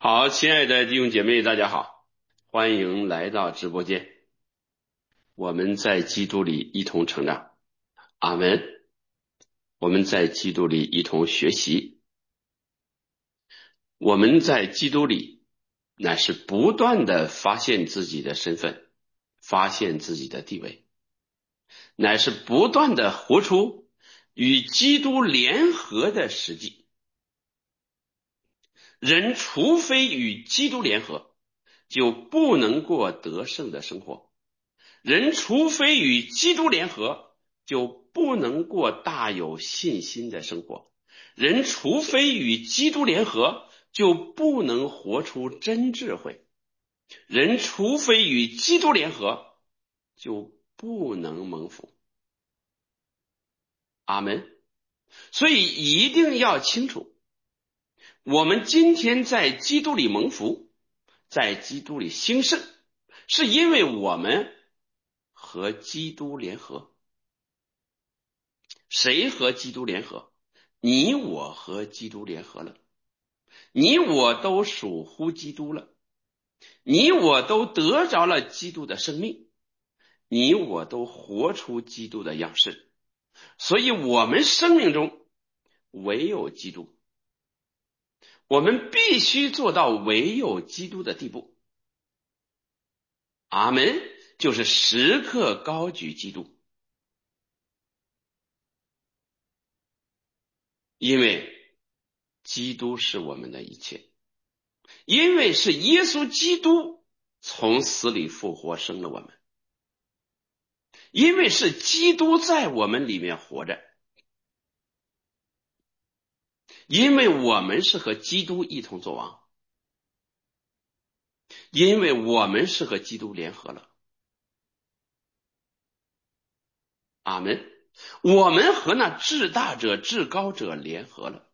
好，亲爱的弟兄姐妹，大家好，欢迎来到直播间。我们在基督里一同成长，阿门。我们在基督里一同学习，我们在基督里乃是不断的发现自己的身份，发现自己的地位，乃是不断的活出与基督联合的实际。人除非与基督联合，就不能过得胜的生活。人除非与基督联合，就不能过大有信心的生活。人除非与基督联合，就不能活出真智慧。人除非与基督联合，就不能蒙福。阿门。所以一定要清楚，我们今天在基督里蒙福，在基督里兴盛，是因为我们和基督联合。谁和基督联合？你我和基督联合了，你我都属乎基督了，你我都得着了基督的生命，你我都活出基督的样式。所以我们生命中唯有基督，我们必须做到唯有基督的地步。阿门。就是时刻高举基督，因为基督是我们的一切，因为是耶稣基督从死里复活生了我们，因为是基督在我们里面活着，因为我们是和基督一同作王，因为我们是和基督联合了。阿门。我们和那至大者至高者联合了，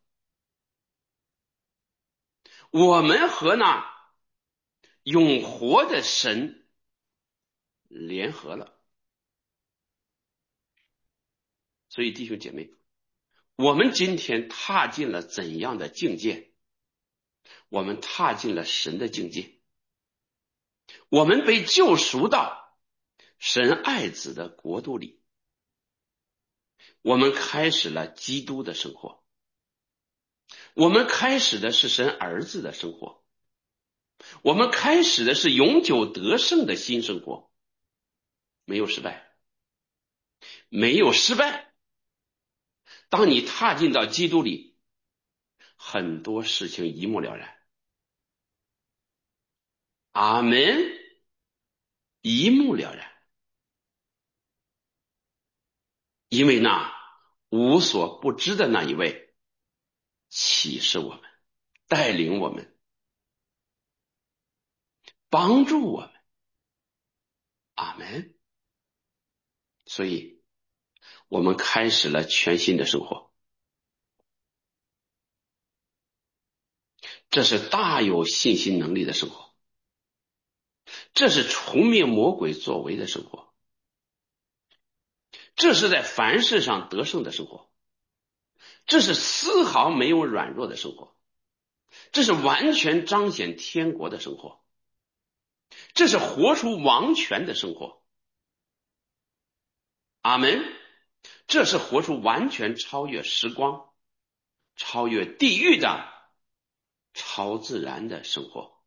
我们和那永活的神联合了。所以弟兄姐妹，我们今天踏进了怎样的境界？我们踏进了神的境界，我们被救赎到神爱子的国度里，我们开始了基督的生活，我们开始的是神儿子的生活，我们开始的是永久得胜的新生活。没有失败，没有失败。当你踏进到基督里，很多事情一目了然。阿门。一目了然。因为那无所不知的那一位启示我们，带领我们，帮助我们。阿门。所以我们开始了全新的生活，这是大有信心能力的生活，这是除灭魔鬼作为的生活，这是在凡事上得胜的生活，这是丝毫没有软弱的生活，这是完全彰显天国的生活，这是活出王权的生活。阿门。这是活出完全超越时光、超越地狱的超自然的生活，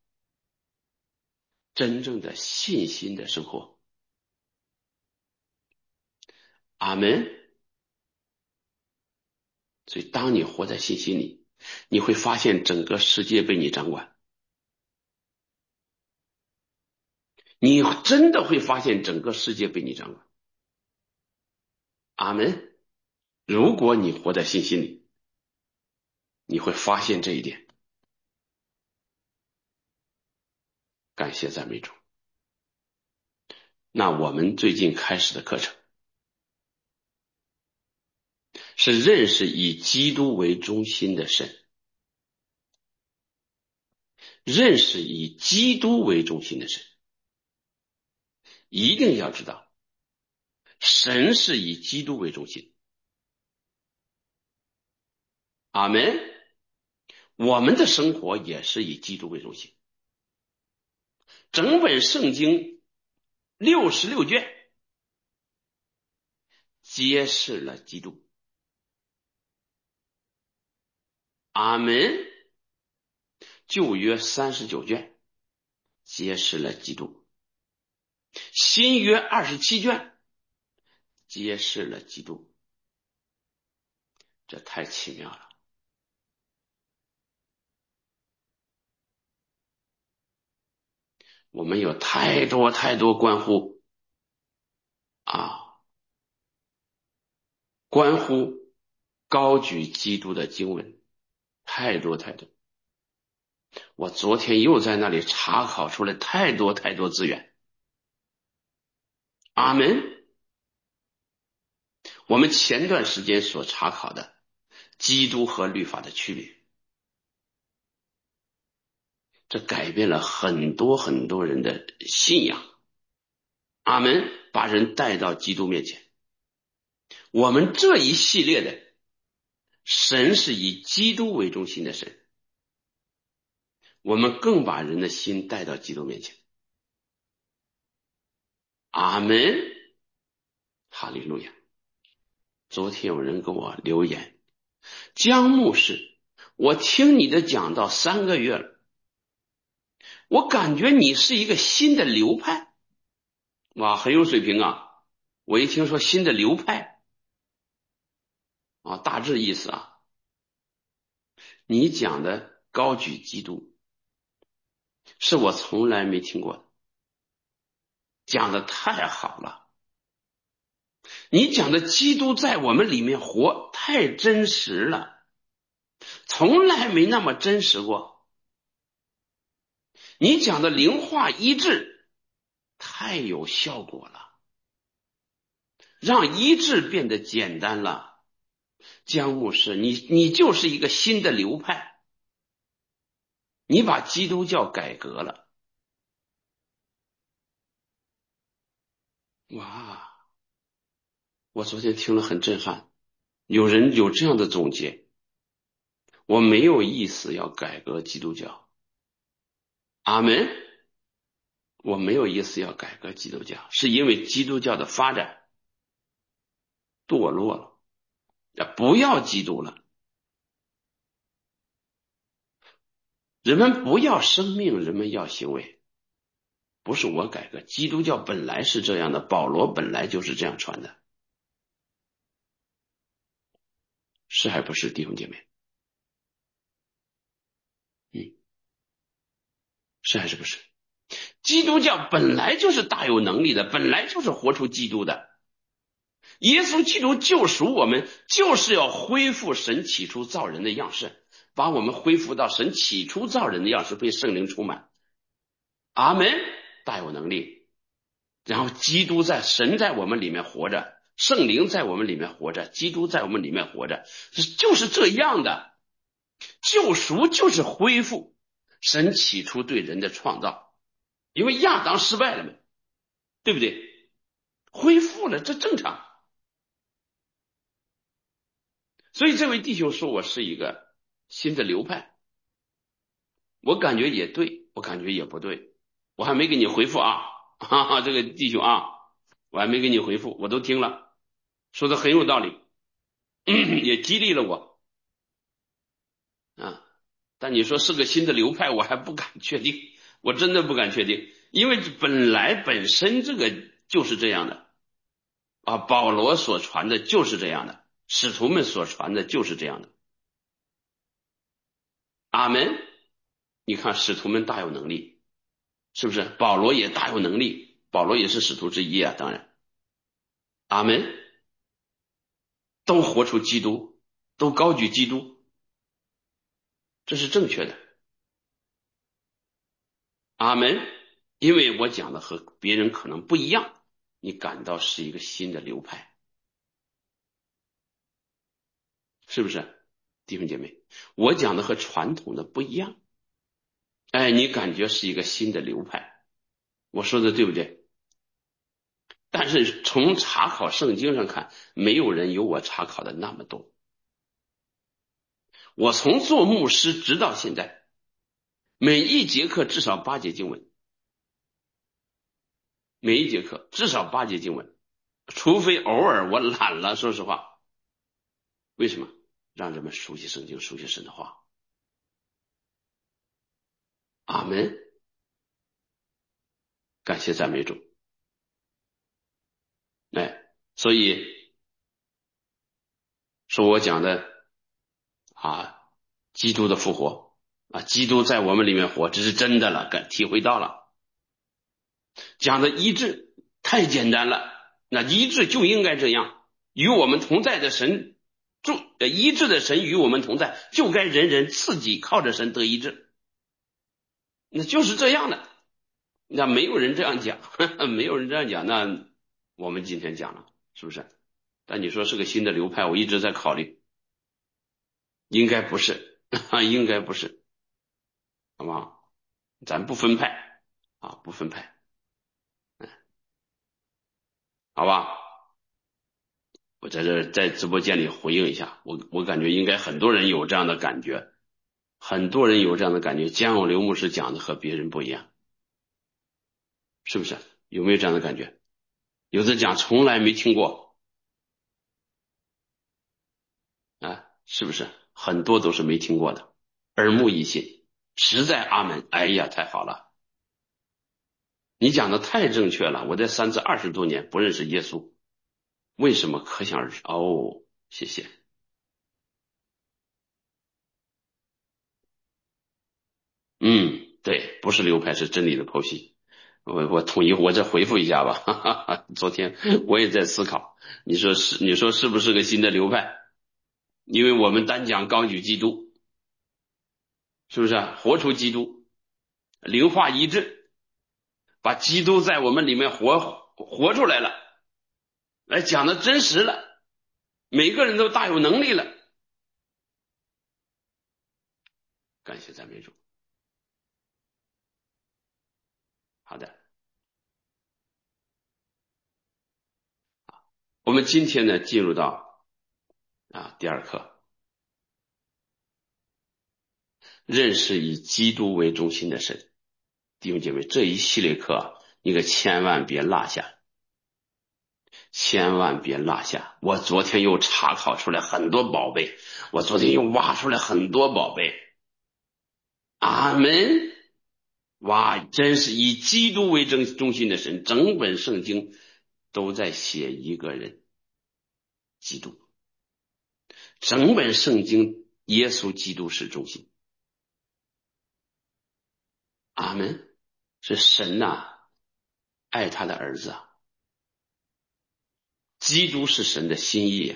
真正的信心的生活。阿门。所以当你活在信心里，你会发现整个世界被你掌管，你真的会发现整个世界被你掌管。阿门。如果你活在信心里，你会发现这一点。感谢赞美主。那我们最近开始的课程是认识以基督为中心的神，认识以基督为中心的神。一定要知道，神是以基督为中心。阿门。 我们的生活也是以基督为中心。整本圣经66卷揭示了基督。阿门。旧约39卷揭示了基督，新约27卷揭示了基督。这太奇妙了。我们有太多太多关乎高举基督的经文，太多太多。我昨天又在那里查考出来太多太多资源。阿门。我们前段时间所查考的基督和律法的区别，这改变了很多很多人的信仰。阿门。把人带到基督面前。我们这一系列的神是以基督为中心的神，我们更把人的心带到基督面前。阿门。哈利路亚。昨天有人给我留言，江牧师，我听你的讲道3个月了，我感觉你是一个新的流派。哇，很有水平啊。我一听说新的流派大致意思你讲的高举基督是我从来没听过的，讲的太好了。你讲的基督在我们里面活太真实了，从来没那么真实过。你讲的灵化医治太有效果了，让医治变得简单了。江牧师，你就是一个新的流派，你把基督教改革了。哇，我昨天听了很震撼，有人有这样的总结。我没有意思要改革基督教。阿门。我没有意思要改革基督教，是因为基督教的发展堕落了，不要基督了。人们不要生命，人们要行为。不是我改革，基督教本来是这样的，保罗本来就是这样传的。是还不是，弟兄姐妹？是还是不是？基督教本来就是大有能力的，本来就是活出基督的。耶稣基督救赎我们，就是要恢复神起初造人的样式，把我们恢复到神起初造人的样式，被圣灵充满。阿门。大有能力。然后基督神在我们里面活着，圣灵在我们里面活着，基督在我们里面活着，就是这样的。救赎就是恢复神起初对人的创造，因为亚当失败了嘛，对不对？恢复了，这正常。所以这位弟兄说我是一个新的流派，我感觉也对，我感觉也不对，我还没给你回复哈哈，这个弟兄我还没给你回复，我都听了，说的很有道理，也激励了我但你说是个新的流派，我还不敢确定，我真的不敢确定，因为本身这个就是这样的保罗所传的就是这样的，使徒们所传的就是这样的。阿门。你看使徒们大有能力，是不是？保罗也大有能力，保罗也是使徒之一当然。阿门。都活出基督，都高举基督，这是正确的。阿门。因为我讲的和别人可能不一样，你感到是一个新的流派，是不是？弟兄姐妹，我讲的和传统的不一样，你感觉是一个新的流派，我说的对不对？但是从查考圣经上看，没有人有我查考的那么多。 我从做牧师直到现在，每一节课至少8节经文，每一节课至少8节经文，除非偶尔我懒了，说实话。为什么？让人们熟悉圣经，熟悉神的话。阿门。感谢赞美主。所以说我讲的基督的复活基督在我们里面活，这是真的了，体会到了。讲的医治太简单了，那医治就应该这样，与我们同在的神医治的神与我们同在，就该人人自己靠着神得医治，那就是这样的。那没有人这样讲，没有人这样讲，那我们今天讲了，是不是？但你说是个新的流派，我一直在考虑，应该不是应该不是，好不好？咱不分派不分派，好吧？我在这在直播间里回应一下，我感觉应该很多人有这样的感觉，很多人有这样的感觉，姜永流牧师讲的和别人不一样，是不是？有没有这样的感觉？有的讲从来没听过是不是？很多都是没听过的，耳目一新，实在阿门。哎呀，太好了，你讲的太正确了。我在三次20多年不认识耶稣，为什么？可想而知。谢谢。对，不是流派，是真理的剖析。我统一，我再回复一下吧。哈哈哈，昨天我也在思考，你说是不是个新的流派？因为我们单讲高举基督，是不是活出基督，灵化医治，把基督在我们里面活出来了，来讲的真实了，每个人都大有能力了。感谢赞美主。好的，我们今天呢进入到第2课，认识以基督为中心的神。弟兄姐妹，这一系列课你可千万别落下，千万别落下。我昨天又查考出来很多宝贝，我昨天又挖出来很多宝贝。阿门。哇，真是以基督为中心的神，整本圣经都在写一个人，基督。整本圣经耶稣基督是中心。阿门。是神爱他的儿子基督是神的心意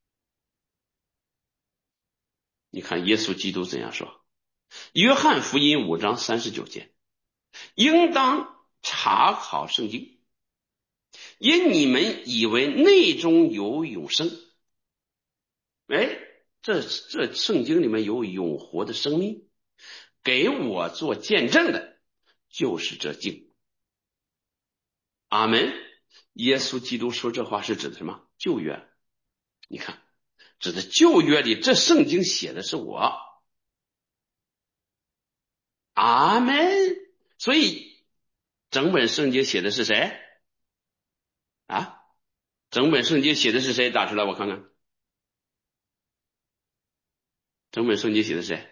你看耶稣基督怎样说？约翰福音5章39节，应当查考圣经，因你们以为内中有永生。这圣经里面有永活的生命，给我做见证的就是这经。阿门。耶稣基督说这话是指的什么？旧约。你看，指的旧约里这圣经写的是我。阿门。所以整本圣经写的是谁整本圣经写的是谁？打出来我看看。整本圣经写的是谁？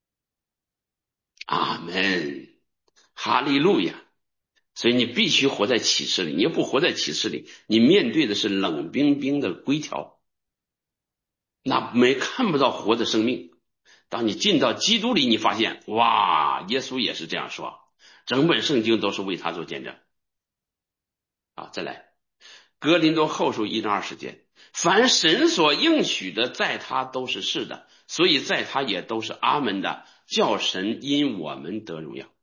阿门。哈利路亚。所以你必须活在启示里，你要不活在启示里，你面对的是冷冰冰的规条，那看不到活的生命。当你进到基督里，你发现哇，耶稣也是这样说，整本圣经都是为他做见证。再来哥林多后书1章20节，凡神所应许的，在他都是是的，所以在他也都是阿门的，叫神因我们得荣耀。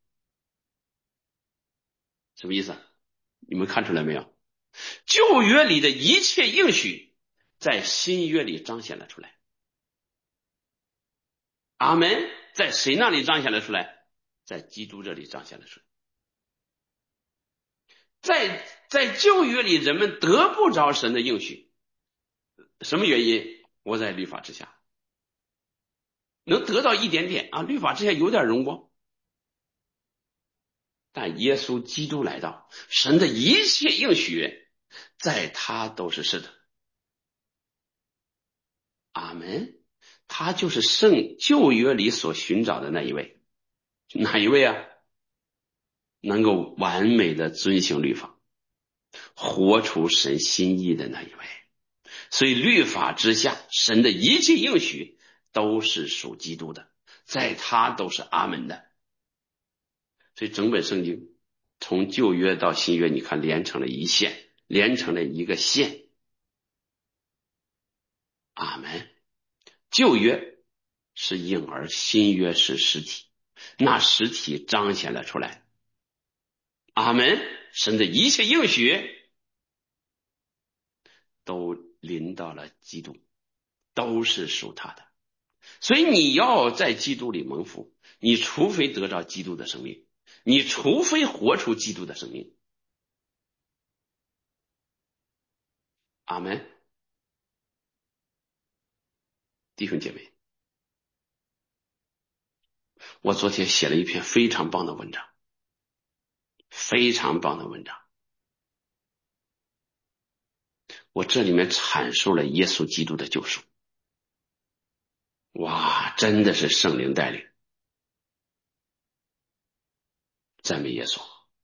什么意思？你们看出来没有？旧约里的一切应许在新约里彰显了出来。阿门。在谁那里彰显了出来？在基督这里彰显了出来。在旧约里人们得不着神的应许，什么原因？活在律法之下。 能得到一点点啊，律法之下有点荣光。但耶稣基督来到，神的一切应许，在他都是是的。阿门。他就是旧约里所寻找的那一位。哪一位啊？能够完美的遵行律法，活出神心意的那一位。所以律法之下，神的一切应许都是属基督的，在他都是阿门的。所以整本圣经从旧约到新约，你看连成了一线，连成了一个线。阿门。旧约是影儿，新约是实体，那实体彰显了出来。阿门。神的一切应许都临到了基督，都是属他的。所以你要在基督里蒙福，你除非得着基督的生命，你除非活出基督的生命。阿门。弟兄姐妹，我昨天写了一篇非常棒的文章，非常棒的文章。我这里面阐述了耶稣基督的救赎。哇，真的是圣灵带领，赞美耶稣。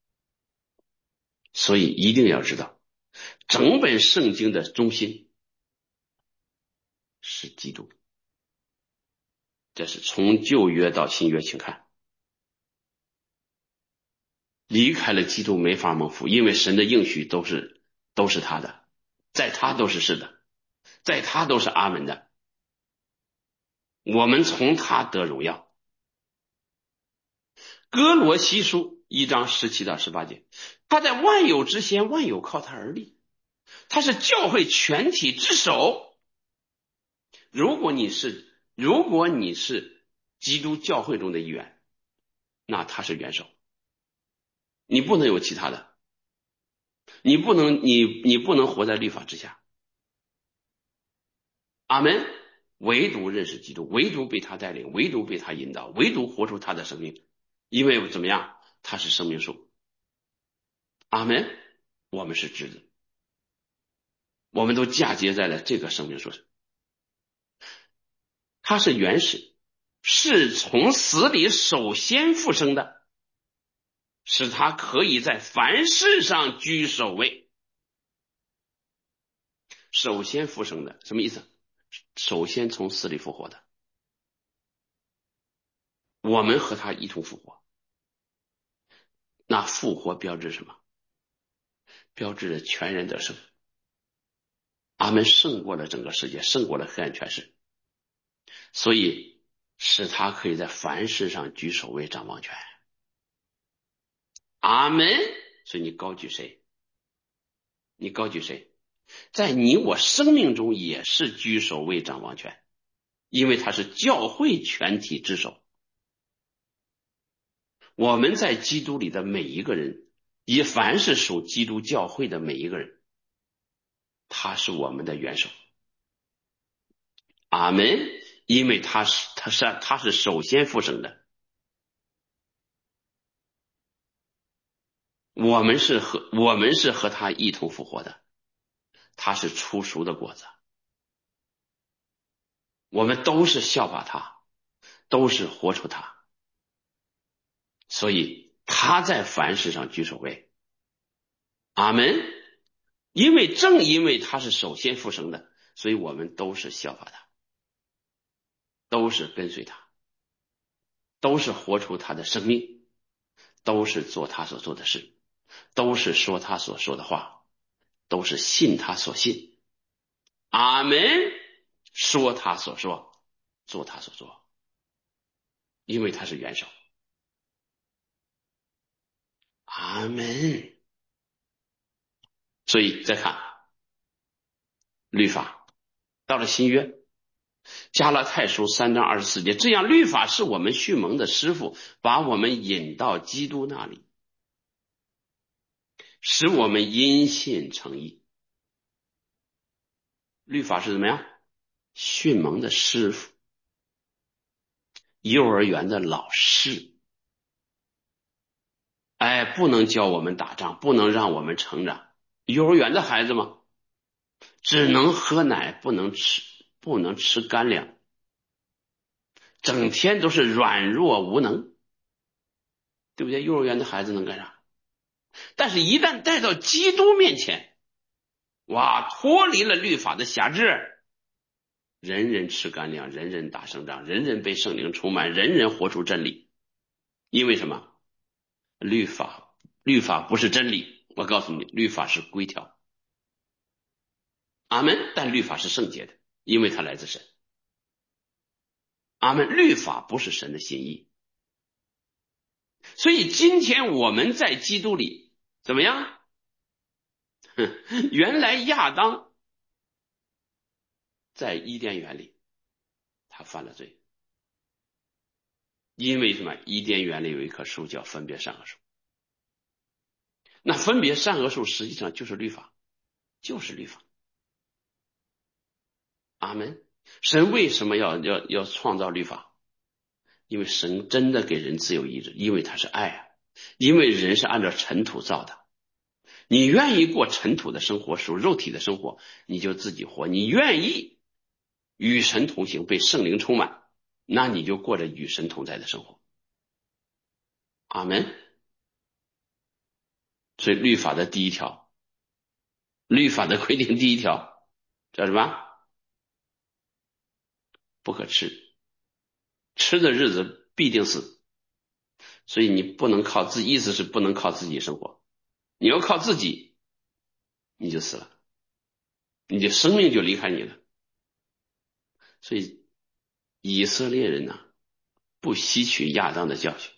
所以一定要知道，整本圣经的中心是基督。这是从旧约到新约，请看，离开了基督没法蒙福，因为神的应许都是他的，在他都是是的，在他都是阿门的。我们从他得荣耀。哥罗西书1章17到18节，他在万有之先，万有靠他而立，他是教会全体之首。如果你是基督教会中的一员，那他是元首，你不能有其他的，你不能活在律法之下。阿门。唯独认识基督，唯独被他带领，唯独被他引导，唯独活出他的生命。因为怎么样？他是生命树。阿门。我们是枝子，我们都嫁接在了这个生命树上。他是原始，是从死里首先复生的，使他可以在凡事上居首位。首先复生的什么意思？首先从死里复活的，我们和他一同复活。那复活标志什么？标志着全然得胜。阿们，胜过了整个世界，胜过了黑暗权势，所以使他可以在凡事上居首位，掌王权。阿们。所以你高举谁？你高举谁？在你我生命中也是居首位，掌王权，因为他是教会全体之首。我们在基督里的每一个人，以凡是属基督教会的每一个人，他是我们的元首。阿们。因为他是首先复生的，我们是和他一同复活的，他是初熟的果子，我们都是效法他，都是活出他，所以他在凡事上居首位。阿们。正因为他是首先复生的，所以我们都是效法他，都是跟随他，都是活出他的生命，都是做他所做的事，都是说他所说的话，都是信他所信。阿们。说他所说，做他所做，因为他是元首。阿们。所以再看律法，到了新约，加拉太书3章24节，这样律法是我们训蒙的师傅，把我们引到基督那里，使我们因信称义。律法是怎么样？训蒙的师傅。 幼儿园的老师，不能教我们打仗，不能让我们成长。幼儿园的孩子嘛，只能喝奶，不能吃干粮，整天都是软弱无能，对不对？幼儿园的孩子能干啥？但是一旦带到基督面前，哇，脱离了律法的辖制，人人吃干粮，人人打胜仗，人人被圣灵充满，人人活出真理。因为什么？律法不是真理，我告诉你，律法是规条。阿门。但律法是圣洁的，因为它来自神。阿门。律法不是神的心意。所以今天我们在基督里怎么样？原来亚当在伊甸园里他犯了罪，因为什么？伊甸园里有一棵树叫分别善恶树，那分别善恶树实际上就是律法，就是律法。阿门。神为什么要创造律法？因为神真的给人自由意志，因为他是爱啊，因为人是按照尘土造的。你愿意过尘土的生活，属肉体的生活，你就自己活；你愿意与神同行，被圣灵充满，那你就过着与神同在的生活。阿门。所以律法的第一条，律法的规定第一条叫什么？不可吃，吃的日子必定死。所以你不能靠自己，意思是不能靠自己生活，你要靠自己，你就死了，你的生命就离开你了。所以以色列人呢，不吸取亚当的教训，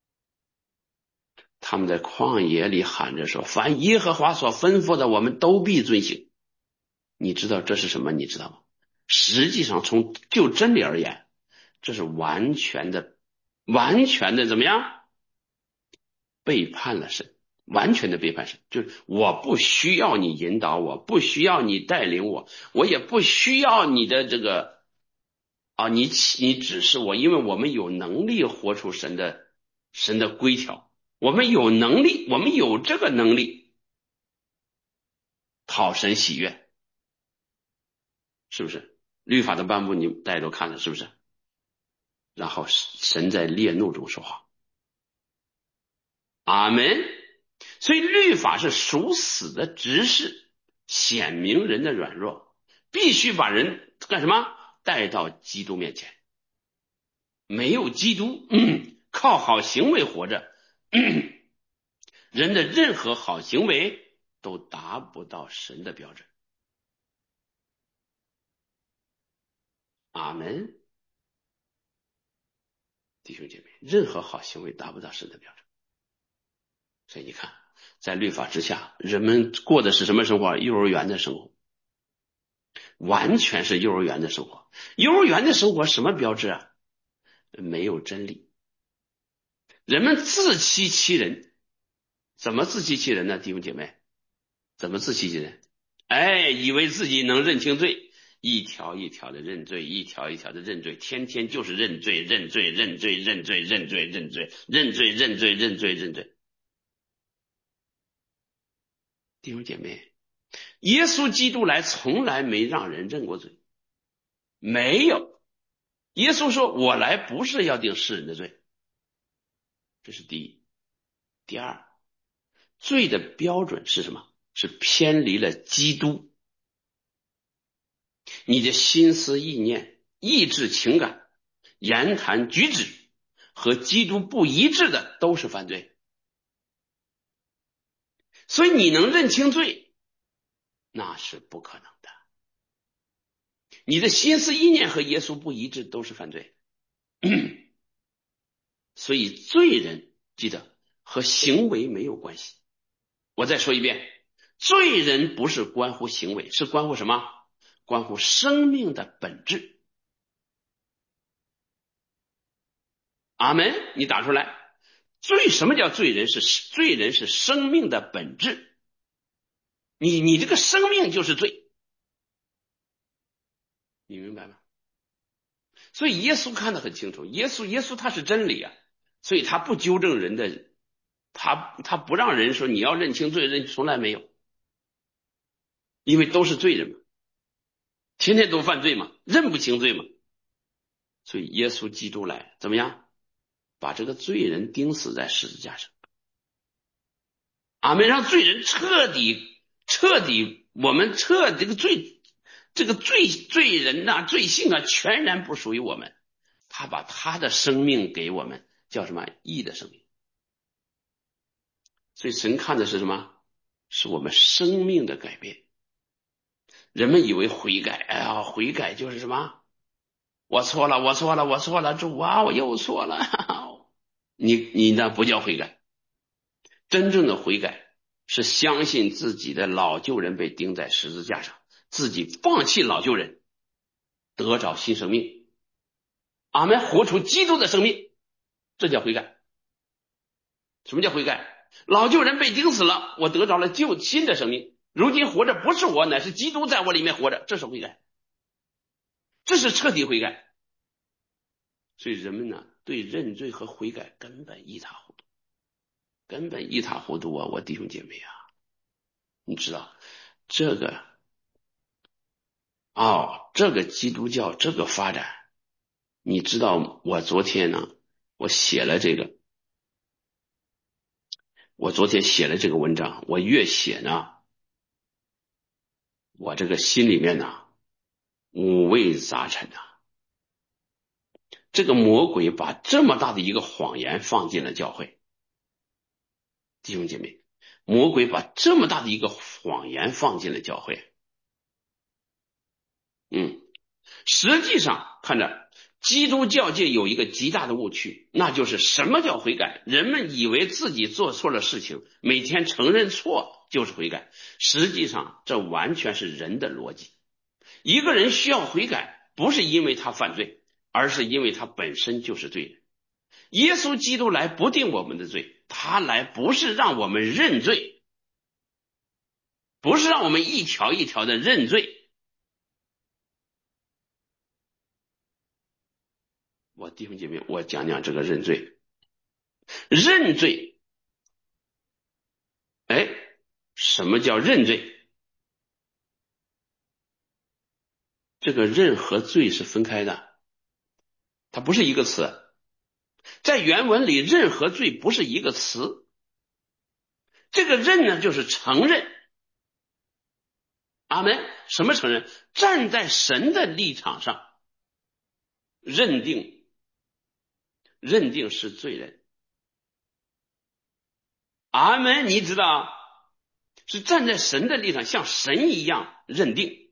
他们在旷野里喊着说，凡耶和华所吩咐的，我们都必遵行。你知道这是什么？你知道吗？实际上从就真理而言，这是完全的怎么样？背叛了神，完全的背叛神。就是我不需要你引导我，不需要你带领我，我也不需要你的这个你指示我，因为我们有能力活出神的规条，我们有能力，我们有这个能力讨神喜悦，是不是？律法的颁布，你大家都看了，是不是？然后神在烈怒中说话，阿门。所以律法是属死的指示，显明人的软弱，必须把人干什么？带到基督面前。没有基督，靠好行为活着，人的任何好行为都达不到神的标准。阿门。弟兄姐妹，任何好行为达不到神的标准。所以你看，在律法之下，人们过的是什么生活？幼儿园的生活，完全是幼儿园的生活。幼儿园的生活什么标志啊？没有真理，人们自欺欺人。怎么自欺欺人呢？弟兄姐妹，怎么自欺欺人？以为自己能认清罪，一条一条的认罪，一条一条的认罪，天天就是认罪，认罪，认罪，认罪，认罪，认罪，认罪，认罪，认罪，认罪。弟兄姐妹，耶稣基督来从来没让人认过罪，没有。耶稣说：“我来不是要定世人的罪。”这是第一。第二，罪的标准是什么？是偏离了基督。你的心思意念、意志情感、言谈举止和基督不一致的都是犯罪。所以你能认清罪，那是不可能的。你的心思意念和耶稣不一致都是犯罪。所以罪人记得和行为没有关系。我再说一遍，罪人不是关乎行为，是关乎什么？关乎生命的本质。阿门。你打出来。什么叫罪人？罪人是生命的本质。你这个生命就是罪，你明白吗？ 所以耶稣看得很清楚，耶稣他是真理啊，所以他不纠正人的，他不让人说你要认清罪人，从来没有，因为都是罪人嘛，天天都犯罪嘛，认不清罪嘛，所以耶稣基督来怎么样，把这个罪人钉死在十字架上，阿们，让罪人彻底，我们这个罪人呐、罪性啊，全然不属于我们。他把他的生命给我们，叫什么？义的生命。所以神看的是什么？是我们生命的改变。人们以为悔改，哎呀，悔改就是什么？我错了，主啊，我又错了。你那不叫悔改。真正的悔改是相信自己的老旧人被钉在十字架上，自己放弃老旧人，得着新生命。阿们，活出基督的生命，这叫悔改。什么叫悔改？老旧人被钉死了，我得着了新的生命。如今活着不是我，乃是基督在我里面活着，这是悔改，这是彻底悔改。所以人们呢，对认罪和悔改根本一塌糊涂，啊！我弟兄姐妹啊，你知道这个这个基督教这个发展，你知道我昨天呢，我昨天写了这个文章，我越写呢，我这个心里面呢五味杂陈啊。这个魔鬼把这么大的一个谎言放进了教会，弟兄姐妹，魔鬼把这么大的一个谎言放进了教会。实际上看着基督教界有一个极大的误区，那就是什么叫悔改？人们以为自己做错了事情，每天承认错就是悔改，实际上这完全是人的逻辑。一个人需要悔改，不是因为他犯罪，而是因为他本身就是罪人。耶稣基督来不定我们的罪，他来不是让我们认罪，不是让我们一条一条的认罪。我弟兄姐妹，我讲讲这个认罪。认罪，哎，什么叫认罪？这个认和罪是分开的，它不是一个词。在原文里，认和罪不是一个词。这个认呢，就是承认。阿们，什么承认？站在神的立场上，认定是罪人。阿们，你知道，是站在神的立场，像神一样认定，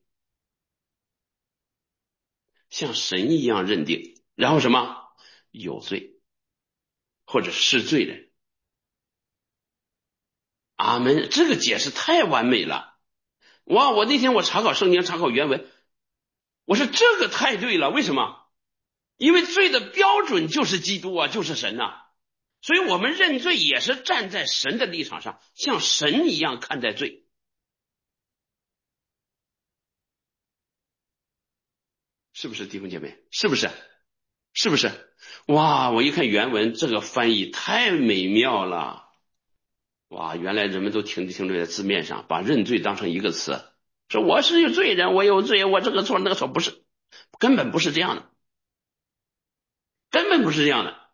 像神一样认定，然后什么？有罪，或者是罪人。阿们，这个解释太完美了。哇，我那天我查考圣经，查考原文，我说这个太对了。为什么？因为罪的标准就是基督啊，就是神啊。所以我们认罪也是站在神的立场上，像神一样看待罪。是不是弟兄姐妹？是不是？是不是？哇，我一看原文，这个翻译太美妙了。哇，原来人们都停留在字面上，把认罪当成一个词，说我是有罪人，我有罪，我这个错那个错，不是，根本不是这样的，根本不是这样的，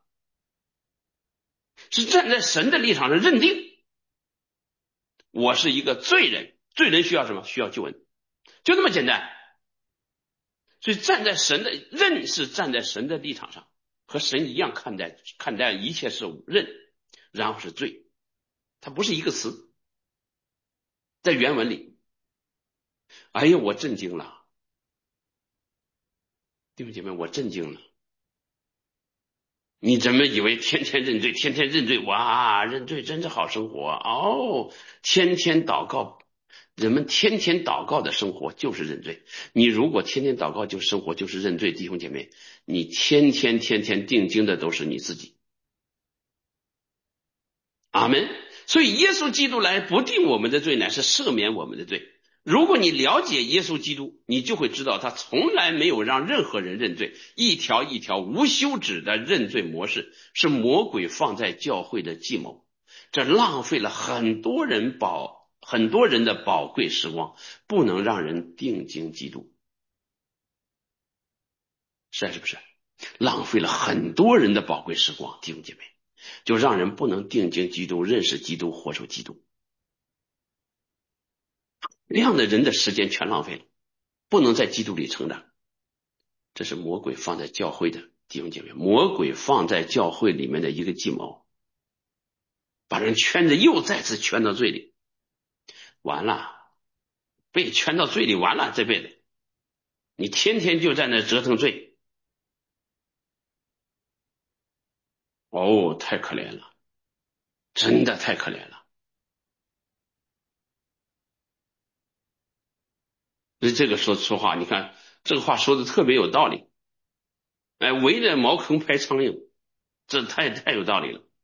是站在神的立场上认定我是一个罪人，罪人需要什么？需要救恩，就这么简单。所以站在神的认是站在神的立场上，和神一样看待一切事物，认，然后是罪，它不是一个词，在原文里。哎呀，我震惊了，弟兄姐妹，我震惊了。你怎么以为天天认罪，天天认罪？哇，认罪真是好生活哦！天天祷告，人们天天祷告的生活就是认罪。你如果天天祷告就生活就是认罪，弟兄姐妹，你天天定睛的都是你自己。阿们。所以耶稣基督来不定我们的罪，乃是赦免我们的罪。 如果你了解耶稣基督，你就会知道他从来没有让任何人认罪，一条一条无休止的认罪模式是魔鬼放在教会的计谋，这浪费了很多人的宝贵时光，不能让人定睛基督，是不是？浪费了很多人的宝贵时光，弟兄姐妹，就让人不能定睛基督，认识基督，活出基督，这样的人的时间全浪费了，不能在基督里成长。这是魔鬼放在教会的，弟兄姐妹，魔鬼放在教会里面的一个计谋，把人圈着，又再次圈到罪里，完了，被圈到罪里，完了，这辈子你天天就在那折腾罪，哦，太可怜了，真的太可怜了。这个说实话，你看这个话说的特别有道理，哎，围着茅坑拍苍蝇，这太有道理了。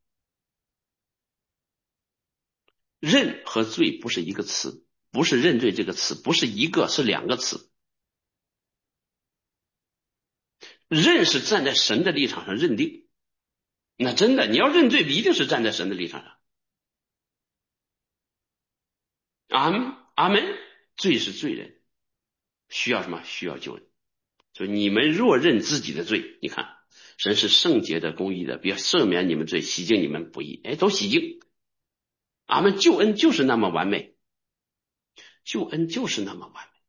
认和罪不是一个词，不是认罪这个词，不是一个，是两个词。认是站在神的立场上认定，那真的你要认罪，一定是站在神的立场上。阿门，阿门。罪是罪人，需要什么？需要救恩。所以你们若认自己的罪，你看神是圣洁的、公义的，必要赦免你们罪，洗净你们不义。哎，都洗净。阿门。救恩就是那么完美，救恩就是那么完美。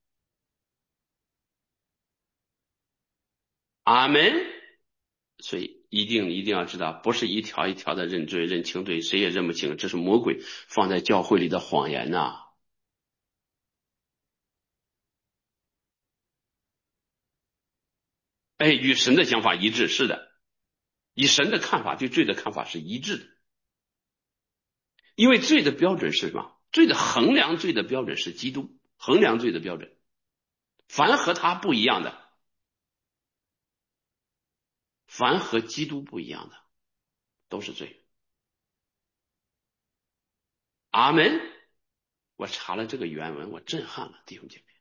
阿门。所以一定要知道，不是一条一条的认罪认清罪，谁也认不清，这是魔鬼放在教会里的谎言呐。哎，与神的想法一致，是的，与神的看法对罪的看法是一致的。因为罪的标准是什么？衡量罪的标准是基督，衡量罪的标准，凡和他不一样的，凡和基督不一样的，都是罪。阿门。我查了这个原文，我震撼了，弟兄姐妹。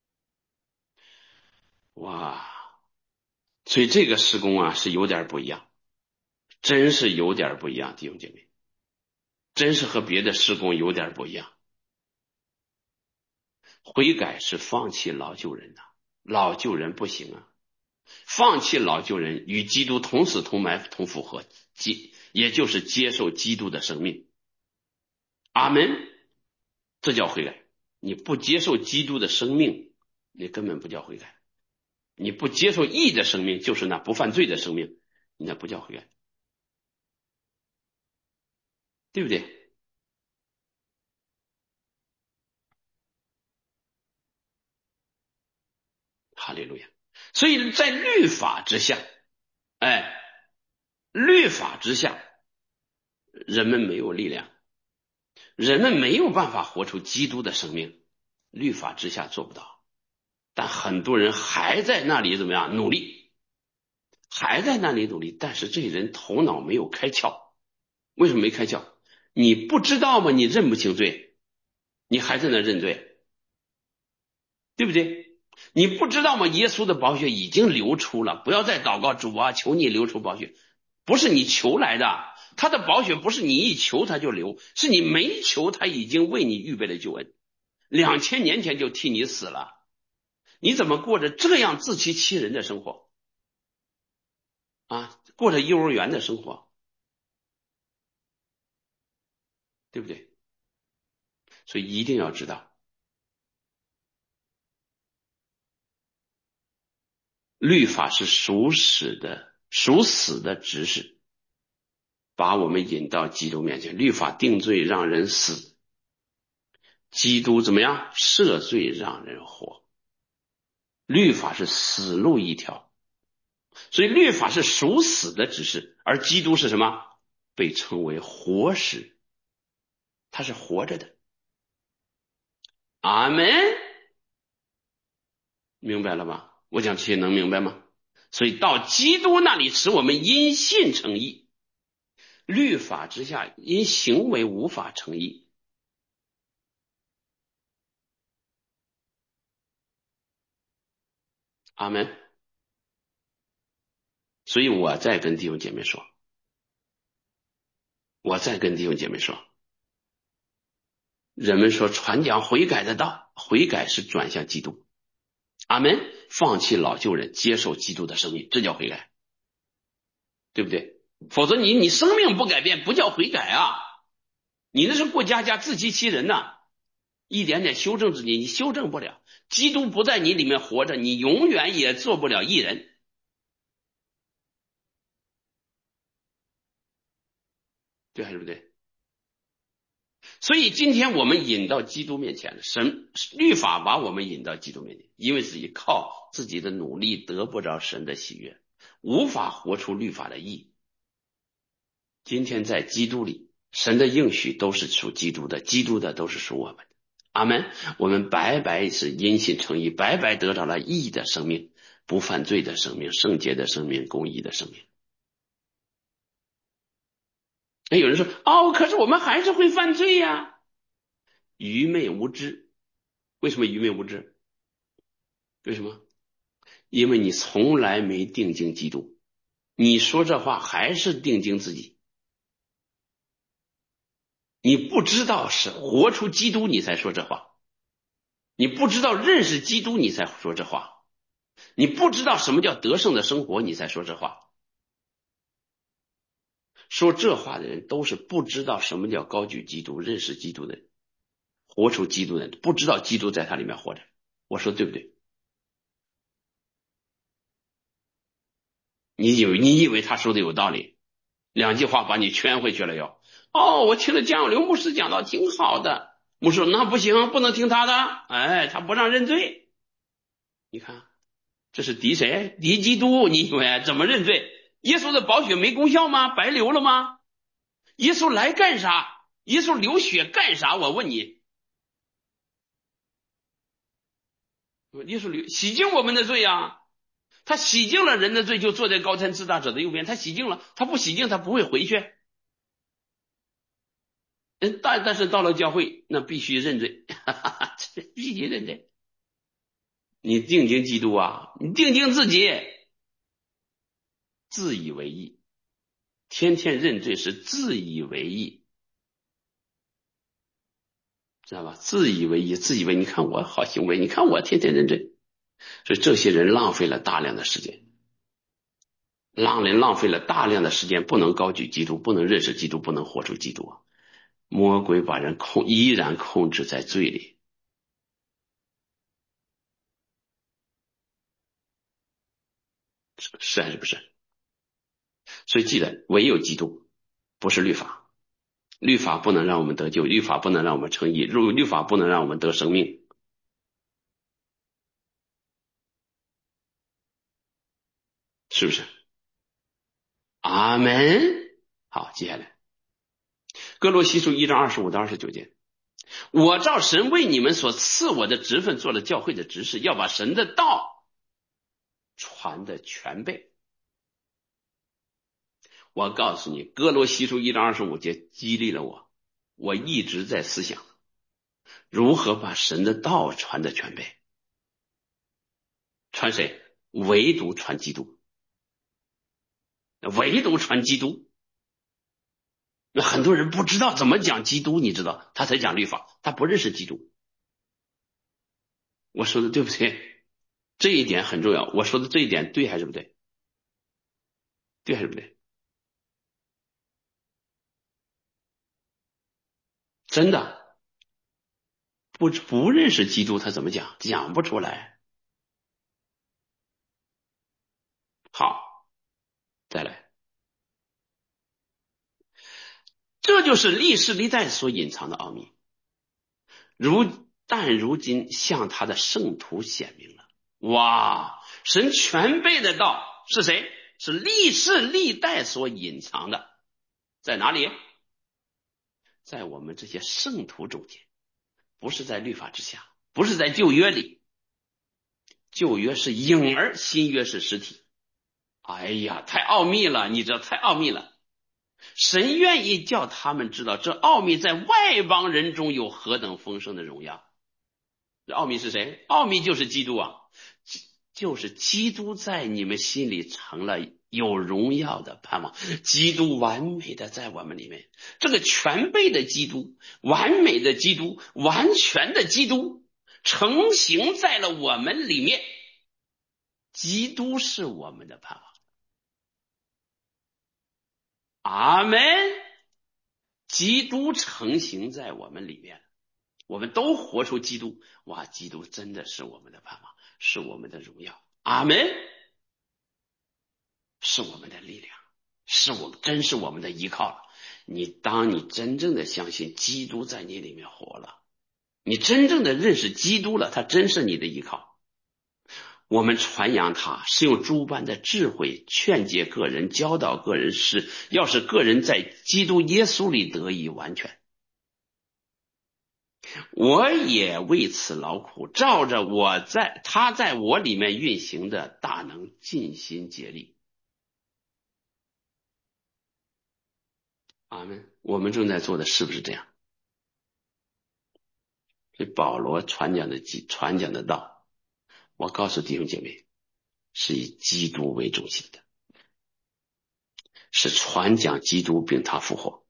哇，所以这个施工啊是有点不一样，真是有点不一样，弟兄姐妹，真是和别的施工有点不一样。悔改是放弃老旧人的，老旧人不行啊，放弃老旧人，与基督同死同埋同复活，也就是接受基督的生命。阿门。这叫悔改。你不接受基督的生命，你根本不叫悔改。你不接受义的生命，就是那不犯罪的生命，你那不叫悔改，对不对？哈利路亚。所以在律法之下，哎，律法之下，人们没有力量，人们没有办法活出基督的生命，律法之下做不到。但很多人还在那里怎么样努力，还在那里努力，但是这人头脑没有开窍。为什么没开窍？你不知道吗？你认不清罪，你还在那认罪，对不对？你不知道吗？耶稣的宝血已经流出了，不要再祷告主啊，求你流出宝血，不是你求来的，他的宝血不是你一求他就流，是你没求，他已经为你预备了救恩，2000年前就替你死了，你怎么过着这样自欺欺人的生活啊？过着幼儿园的生活，对不对？所以一定要知道，律法是属死的指示，把我们引到基督面前。律法定罪让人死，基督怎么样？赦罪让人活。律法是死路一条，所以律法是属死的指示，而基督是什么？被称为活石，他是活着的。阿门。明白了吗？我讲这些能明白吗？所以到基督那里使我们因信称义，律法之下因行为无法称义。 阿门。所以我再跟弟兄姐妹说，人们说传讲悔改的道，悔改是转向基督。阿门。放弃老旧人，接受基督的生命，这叫悔改，对不对？否则你生命不改变，不叫悔改啊！你那是过家家，自欺欺人呐！一点点修正自己，你修正不了。基督不在你里面活着，你永远也做不了义人。对还是不对？所以今天我们引到基督面前了，神律法把我们引到基督面前，因为自己靠自己的努力得不着神的喜悦，无法活出律法的义。今天在基督里，神的应许都是属基督的，基督的都是属我们的。阿门。我们白白是因信称义，白白得到了义的生命，不犯罪的生命，圣洁的生命，公义的生命。有人说可是我们还是会犯罪呀，愚昧无知。为什么愚昧无知？为什么？因为你从来没定睛基督，你说这话还是定睛自己，你不知道是活出基督你才说这话，你不知道认识基督你才说这话，你不知道什么叫得胜的生活你才说这话。说这话的人都是不知道什么叫高举基督，认识基督的人，活出基督的人，不知道基督在他里面活着。我说对不对？你以为他说的有道理，两句话把你圈回去了哟。我听了江永流牧师讲道挺好的，牧师说那不行，不能听他的，他不让认罪。你看这是敌谁？敌基督。你以为怎么认罪？耶稣的宝血没功效吗？白流了吗？耶稣来干啥？耶稣流血干啥？我问你，耶稣洗净我们的罪啊，他洗净了人的罪，就坐在高天至大者的右边。他洗净了，他不洗净，他不会回去。但是到了教会，那必须认罪，必须认罪。你定睛基督啊，你定睛自己，自以为义，天天认罪是自以为义，知道吧？自以为义，自以为你看我好行为，你看我天天认罪，所以这些人浪费了大量的时间。浪费了大量的时间，不能高举基督，不能认识基督，不能活出基督啊！魔鬼把人依然控制在罪里，是还是不是？所以记得，唯有基督，不是律法。律法不能让我们得救，律法不能让我们称义，律法不能让我们得生命，是不是？阿门。好，接下来哥罗西书1章25到29节，我照神为你们所赐我的职分做了教会的执事，要把神的道传的全备。我告诉你，哥罗西书1章25节激励了我，我一直在思想如何把神的道传的全备。传谁？唯独传基督，唯独传基督。那很多人不知道怎么讲基督，你知道，他才讲律法，他不认识基督。我说的对不对？这一点很重要。我说的这一点对还是不对？对还是不对？真的不认识基督，他怎么讲？讲不出来。好，再来，这就是历世历代所隐藏的奥秘，但如今向他的圣徒显明了。哇，神全备的道是谁？是历世历代所隐藏的，在哪里？在我们这些圣徒中间，不是在律法之下，不是在旧约里。旧约是影儿，新约是实体。哎呀，太奥秘了，你知道，太奥秘了。神愿意叫他们知道，这奥秘在外邦人中有何等丰盛的荣耀。这奥秘是谁？奥秘就是基督啊！ 就是基督在你们心里成了有荣耀的盼望，基督完美的在我们里面，这个全备的基督，完美的基督，完全的基督成型在了我们里面，基督是我们的盼望。阿门。基督成型在我们里面，我们都活出基督。哇，基督真的是我们的盼望，是我们的荣耀。阿门。是我们的力量，真是我们的依靠了。当你真正的相信基督在你里面活了，你真正的认识基督了，他真是你的依靠。我们传扬他是用诸般的智慧劝诫个人，教导个人，要使个人在基督耶稣里得以完全。我也为此劳苦，照着他在我里面运行的大能尽心竭力。阿们。我们正在做的是不是这样？所以保罗传讲的道，我告诉弟兄姐妹，是以基督为中心的，是传讲基督并他复活。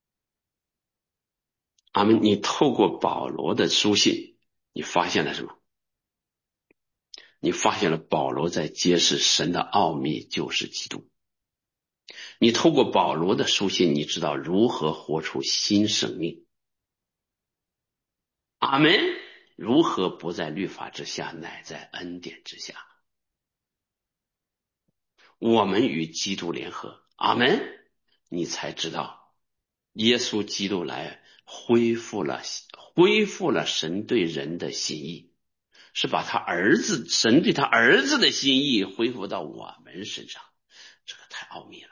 阿们。你透过保罗的书信，你发现了什么？你发现了保罗在揭示神的奥秘就是基督。你透过保罗的书信，你知道如何活出新生命。阿们。如何不在律法之下，乃在恩典之下。我们与基督联合。阿们。你才知道耶稣基督来恢复了神对人的心意，是把神对他儿子的心意恢复到我们身上，这个太奥秘了。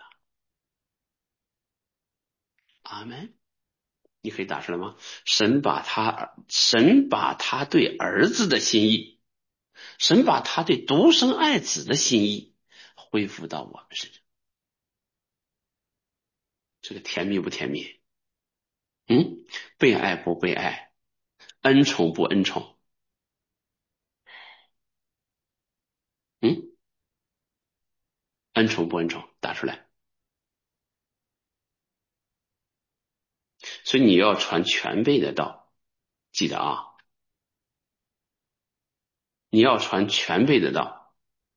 阿们。你可以打出来吗？神把他对儿子的心意，神把他对独生爱子的心意恢复到我们身上，这个甜蜜不甜蜜？被爱不被爱，恩宠不恩宠？恩宠不恩宠？打出来。所以你要传全备的道，记得啊，你要传全备的道。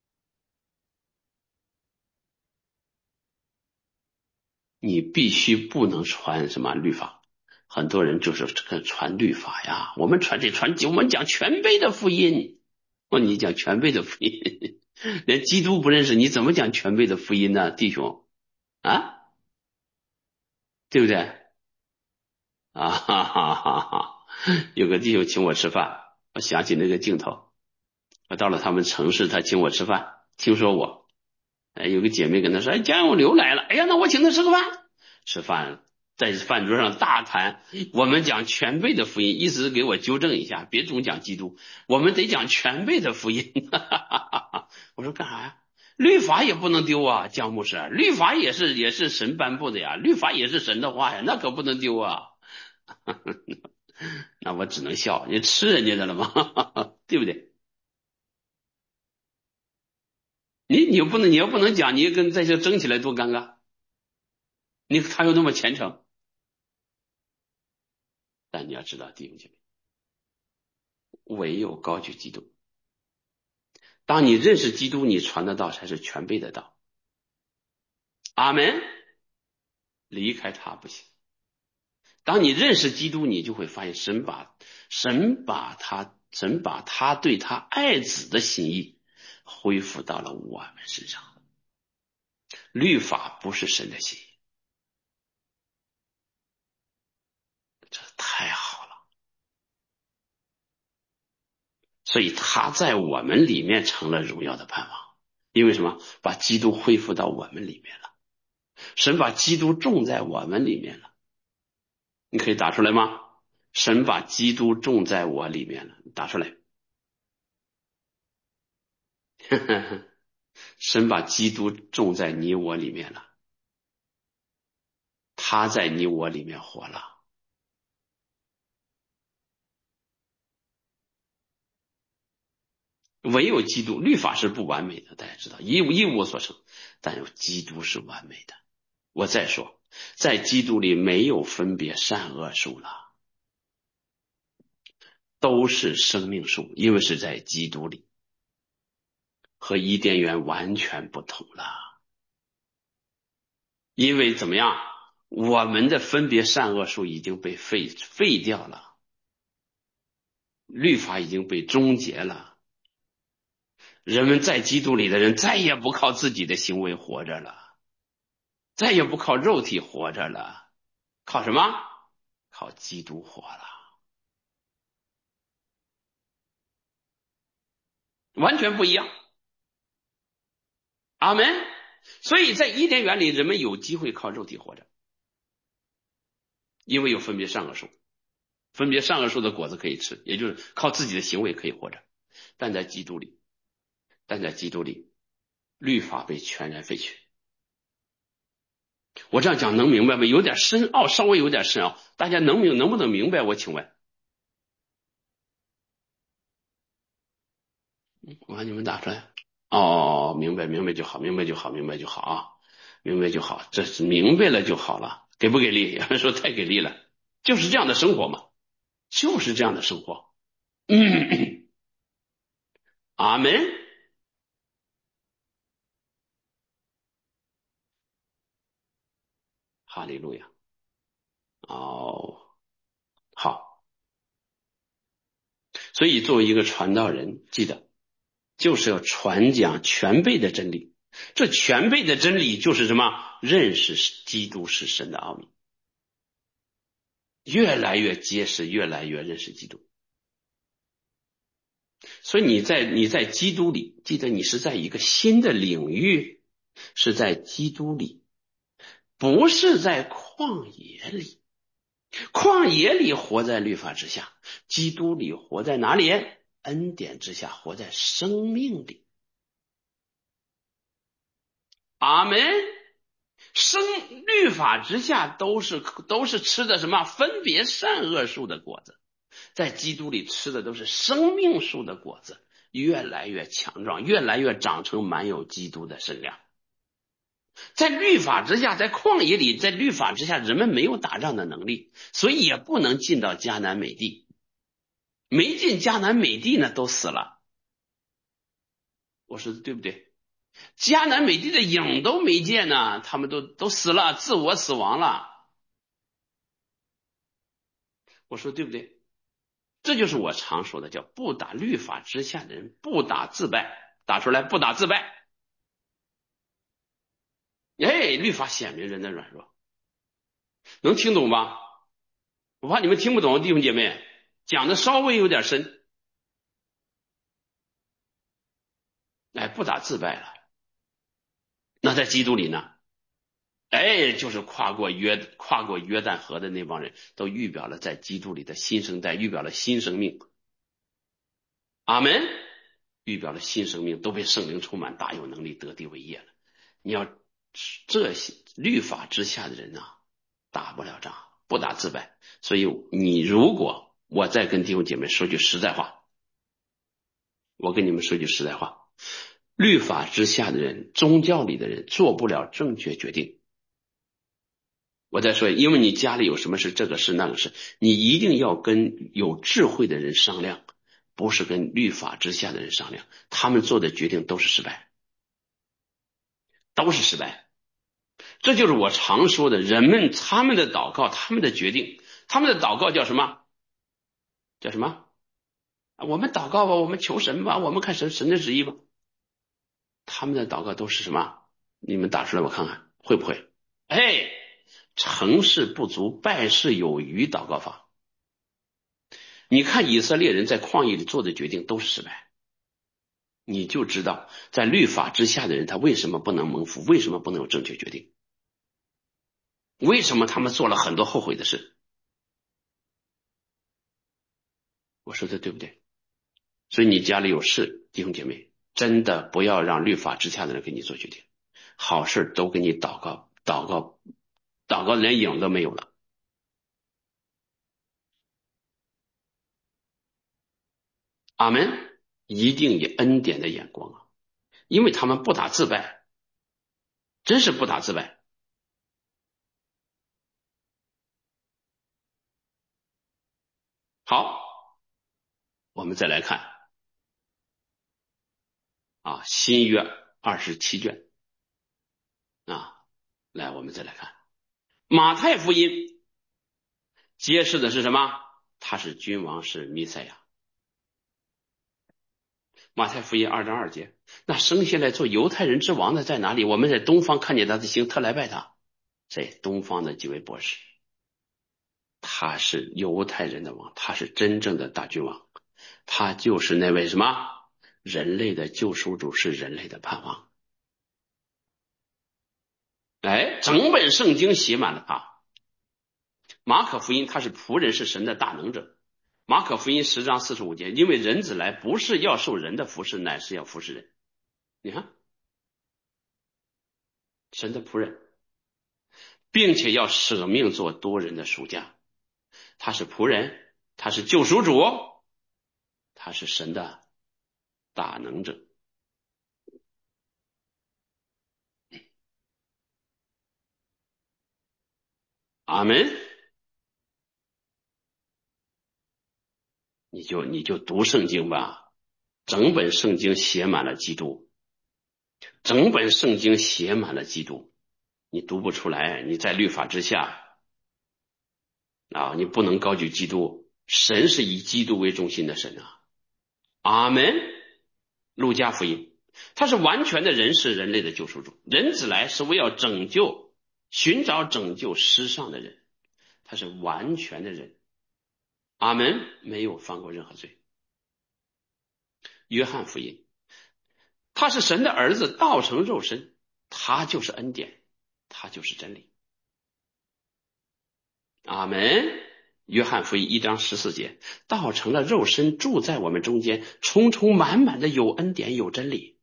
你必须不能传什么律法。很多人就是这个传律法呀，我们讲全备的福音。你讲全备的福音，连基督不认识，你怎么讲全备的福音呢，弟兄啊？对不对？哈哈哈哈！有个弟兄请我吃饭，我想起那个镜头。我到了他们城市，他请我吃饭，听说我，有个姐妹跟他说：“哎，江永流来了。”哎呀，那我请他吃个饭。吃饭在饭桌上大谈，我们讲全备的福音，意思是给我纠正一下，别总讲基督，我们得讲全备的福音。我说干啥呀？律法也不能丢啊，江牧师，律法也是神颁布的呀，律法也是神的话呀，那可不能丢啊。那我只能笑，你吃人家的了吗？对不对？你要不能讲，你跟在这争起来多尴尬。他又那么虔诚，但你要知道，弟兄姐妹，唯有高举基督。当你认识基督，你传的道才是全备的道。阿门。离开他不行。当你认识基督，你就会发现神把他对他爱子的心意恢复到了我们身上。律法不是神的心意，这太好了。所以他在我们里面成了荣耀的盼望。因为什么？把基督恢复到我们里面了。神把基督种在我们里面了。你可以打出来吗？神把基督种在我里面了，打出来。神把基督种在你我里面了，他在你我里面活了。 唯有基督，律法是不完美的，大家知道，一无所成，但有基督是完美的。我再说，在基督里没有分别善恶树了，都是生命树，因为是在基督里，和伊甸园完全不同了。因为怎么样，我们的分别善恶树已经被废掉了，律法已经被终结了。人们在基督里的人再也不靠自己的行为活着了，再也不靠肉体活着了，靠什么？靠基督活了，完全不一样。阿门。所以在伊甸园里，人们有机会靠肉体活着，因为有分别善恶树，分别善恶树的果子可以吃，也就是靠自己的行为可以活着。但在基督里，律法被全然废去。我这样讲能明白吗？有点深奥，稍微有点深奥，大家能不能明白？我请问，我看你们打出来。哦，明白就好，明白就好啊，明白就好，这是明白了就好了。给不给力？有人说太给力了，就是这样的生活嘛，就是这样的生活。阿门。哈利路亚。哦，好。所以作为一个传道人，记得就是要传讲全备的真理。这全备的真理就是什么？认识基督是神的奥秘，越来越结实，越来越认识基督。所以你在基督里，记得你是在一个新的领域，是在基督里，不是在旷野里。旷野里活在律法之下，基督里活在哪里？恩典之下，活在生命里。阿门。律法之下都是吃的什么？分别善恶树的果子，在基督里吃的都是生命树的果子，越来越强壮，越来越长成满有基督的身量。在律法之下，在旷野里，在律法之下，人们没有打仗的能力，所以也不能进到迦南美地。没进迦南美地呢，都死了。我说的对不对？迦南美地的影都没见呢，他们都死了，自我死亡了。我说对不对？这就是我常说的，叫不打律法之下的人，不打自败。打出来，不打自败。哎，律法显明人的软弱，能听懂吧？我怕你们听不懂，弟兄姐妹，讲的稍微有点深。哎，不打自败了。那在基督里呢？哎，就是跨过约旦河的那帮人都预表了在基督里的新生代，预表了新生命。阿门。预表了新生命，都被圣灵充满，大有能力，得地为业了。你要这些律法之下的人啊，打不了仗，不打自败。所以你如果我再跟弟兄姐妹说句实在话，我跟你们说句实在话，律法之下的人，宗教里的人做不了正确决定。我再说，因为你家里有什么事，这个事那个事，你一定要跟有智慧的人商量，不是跟律法之下的人商量，他们做的决定都是失败，都是失败。这就是我常说的，人们他们的祷告，他们的决定，他们的祷告叫什么？叫什么？我们祷告吧，我们求神吧，我们看神的旨意吧。他们的祷告都是什么？你们打出来我看看会不会？哎，成事不足败事有余祷告法。你看以色列人在旷野里做的决定都是失败，你就知道在律法之下的人他为什么不能蒙福，为什么不能有正确决定，为什么他们做了很多后悔的事。我说的对不对？所以你家里有事，弟兄姐妹，真的不要让律法之下的人给你做决定，好事都给你祷告连影都没有了。阿门。 一定以恩典的眼光啊，因为他们不打自败，真是不打自败。好，我们再来看啊，新约27卷啊，来，我们再来看马太福音，揭示的是什么？他是君王，是弥赛亚。马太福音2章2节，那生下来做犹太人之王的在哪里？我们在东方看见他的星，特来拜他，在东方的几位博士，他是犹太人的王，他是真正的大君王，他就是那位什么人类的救赎主，是人类的盼望。哎，整本圣经写满了他。马可福音他是仆人，是神的大能者。马可福音10章45节，因为人子来不是要受人的服侍，乃是要服侍人。你看，神的仆人，并且要舍命做多人的赎价。他是仆人，他是救赎主，他是神的大能者。阿门。你就读圣经吧，整本圣经写满了基督，整本圣经写满了基督。你读不出来，你在律法之下啊，你不能高举基督。神是以基督为中心的神啊。阿门。路加福音，他是完全的人，是人类的救赎主。人子来是为要拯救、寻找拯救世上的人，他是完全的人。阿门，没有犯过任何罪。约翰福音，他是神的儿子，道成肉身，他就是恩典，他就是真理。阿门。约翰福音1章14节，道成了肉身，住在我们中间，充充满满的有恩典有真理。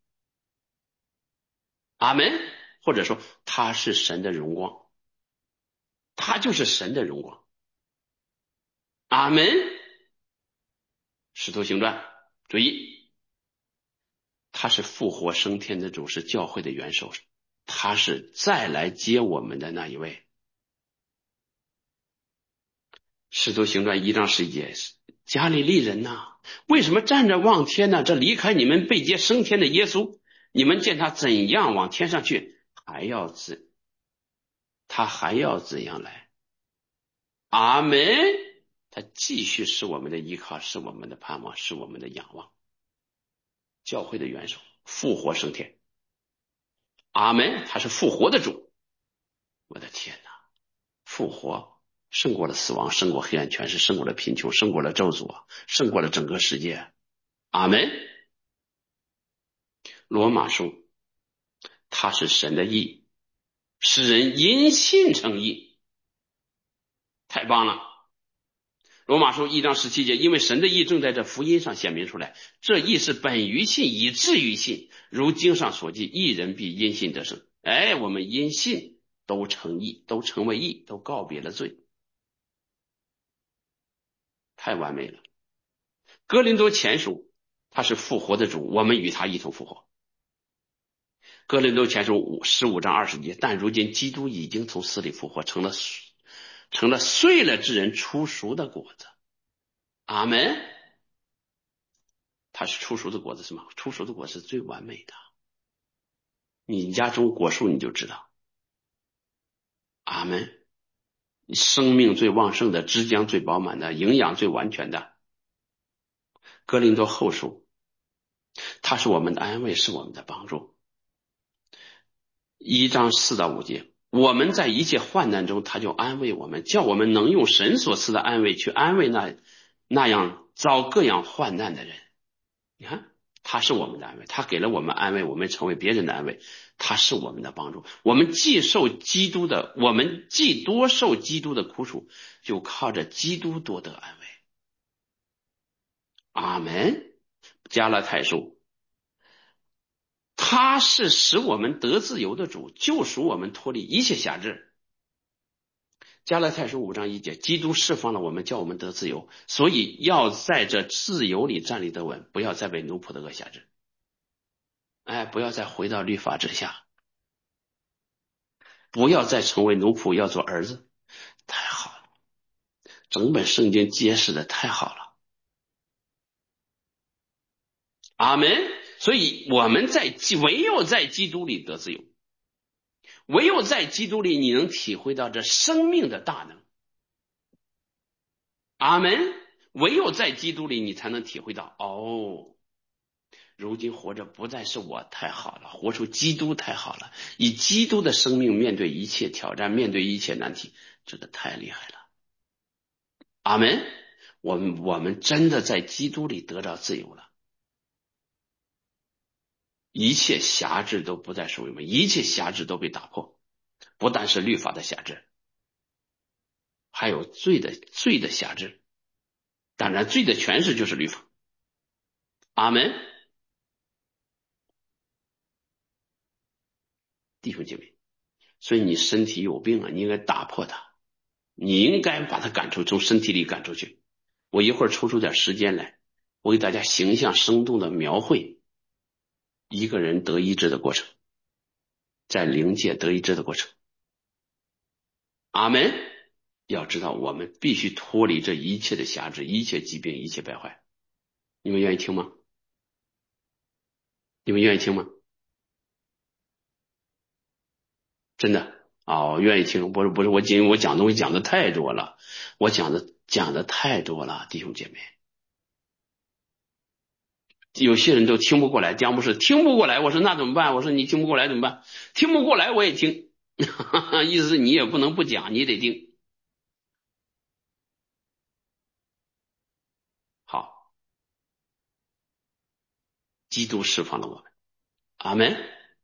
阿门。或者说他是神的荣光，他就是神的荣光。阿门。使徒行传，注意，他是复活升天的主，是教会的元首，他是再来接我们的那一位。使徒行传1章11节，加利利人呐，为什么站着望天呢？这离开你们被接升天的耶稣，你们见他怎样往天上去，他还要怎样来？阿门。他继续是我们的依靠，是我们的盼望，是我们的仰望。教会的元首，复活升天。阿门。他是复活的主。我的天哪，复活胜过了死亡，胜过黑暗权势，胜过了贫穷，胜过了咒诅，胜过了整个世界。阿门。罗马书，他是神的义，使人因信称义。太棒了。罗马书1章17节，因为神的义正在这福音上显明出来，这义是本于信，以至于信，如经上所记，义人必因信得生。哎，我们因信都成义，都成为义，都告别了罪，太完美了。哥林多前书，他是复活的主，我们与他一同复活。哥林多前书15章20节，但如今基督已经从死里复活，成了睡了之人出熟的果子。阿门。他是出熟的果子，什么？出熟的果子是最完美的。你家种果树你就知道。阿门。生命最旺盛的，汁浆最饱满的，营养最完全的。哥林多后书，他是我们的安慰，是我们的帮助。1章4到5节，我们在一切患难中，他就安慰我们，叫我们能用神所赐的安慰去安慰那样遭各样患难的人。你看，他是我们的安慰，他给了我们安慰，我们成为别人的安慰，他是我们的帮助。我们既多受基督的苦楚，就靠着基督多得安慰。阿门。加拉太书，他是使我们得自由的主，救赎我们脱离一切辖制， 加拉太书5章1节，基督释放了我们，叫我们得自由，所以要在这自由里站立得稳，不要再被奴仆的恶辖制。不要再回到律法之下，不要再成为奴仆，要做儿子。太好了，整本圣经揭示的太好了。阿门。所以我们唯有在基督里得自由，唯有在基督里你能体会到这生命的大能。阿门。唯有在基督里你才能体会到，如今活着不再是我太好了，活出基督太好了，以基督的生命面对一切挑战，面对一切难题，这个太厉害了。阿门。我们真的在基督里得到自由了，一切辖制都不再属于我们，一切辖制都被打破，不但是律法的辖制，还有罪的辖制，当然罪的权势就是律法。阿门。弟兄姐妹，所以你身体有病你应该打破它，你应该把它从身体里赶出去。我一会儿抽出点时间来，我给大家形象生动的描绘一个人得医治的过程，在灵界得医治的过程。阿门。要知道我们必须脱离这一切的辖制，一切疾病，一切败坏。你们愿意听吗？你们愿意听吗？真的愿意听。不是我讲东西讲的太多了，我讲的太多了，弟兄姐妹。有些人都听不过来，姜博士听不过来，我说那怎么办？我说你听不过来怎么办？听不过来我也听意思是你也不能不讲，你得听。好，基督释放了我们。阿门。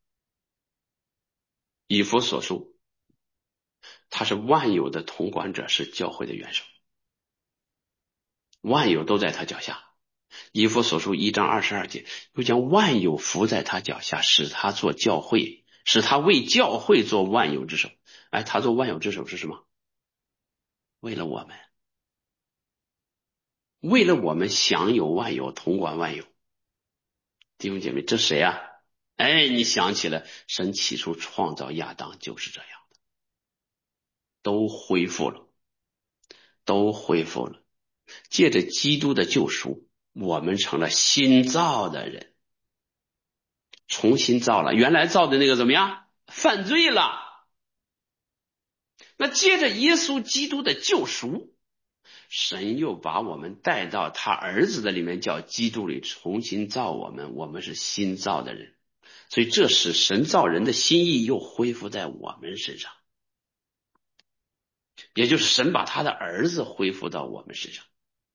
以弗所书，他是万有的统管者，是教会的元首，万有都在他脚下。以弗所书1章22节，又将万有伏在他脚下，使他做教会，使他为教会做万有之首。他做万有之首是什么？为了我们，为了我们享有万有，统管万有。弟兄姐妹，这谁啊？你想起了神起初创造亚当就是这样的，都恢复了。借着基督的救赎，我们成了新造的人，重新造了，原来造的那个怎么样？犯罪了。那借着耶稣基督的救赎，神又把我们带到他儿子的里面，叫基督里重新造我们，我们是新造的人。所以这使神造人的心意又恢复在我们身上，也就是神把他的儿子恢复到我们身上。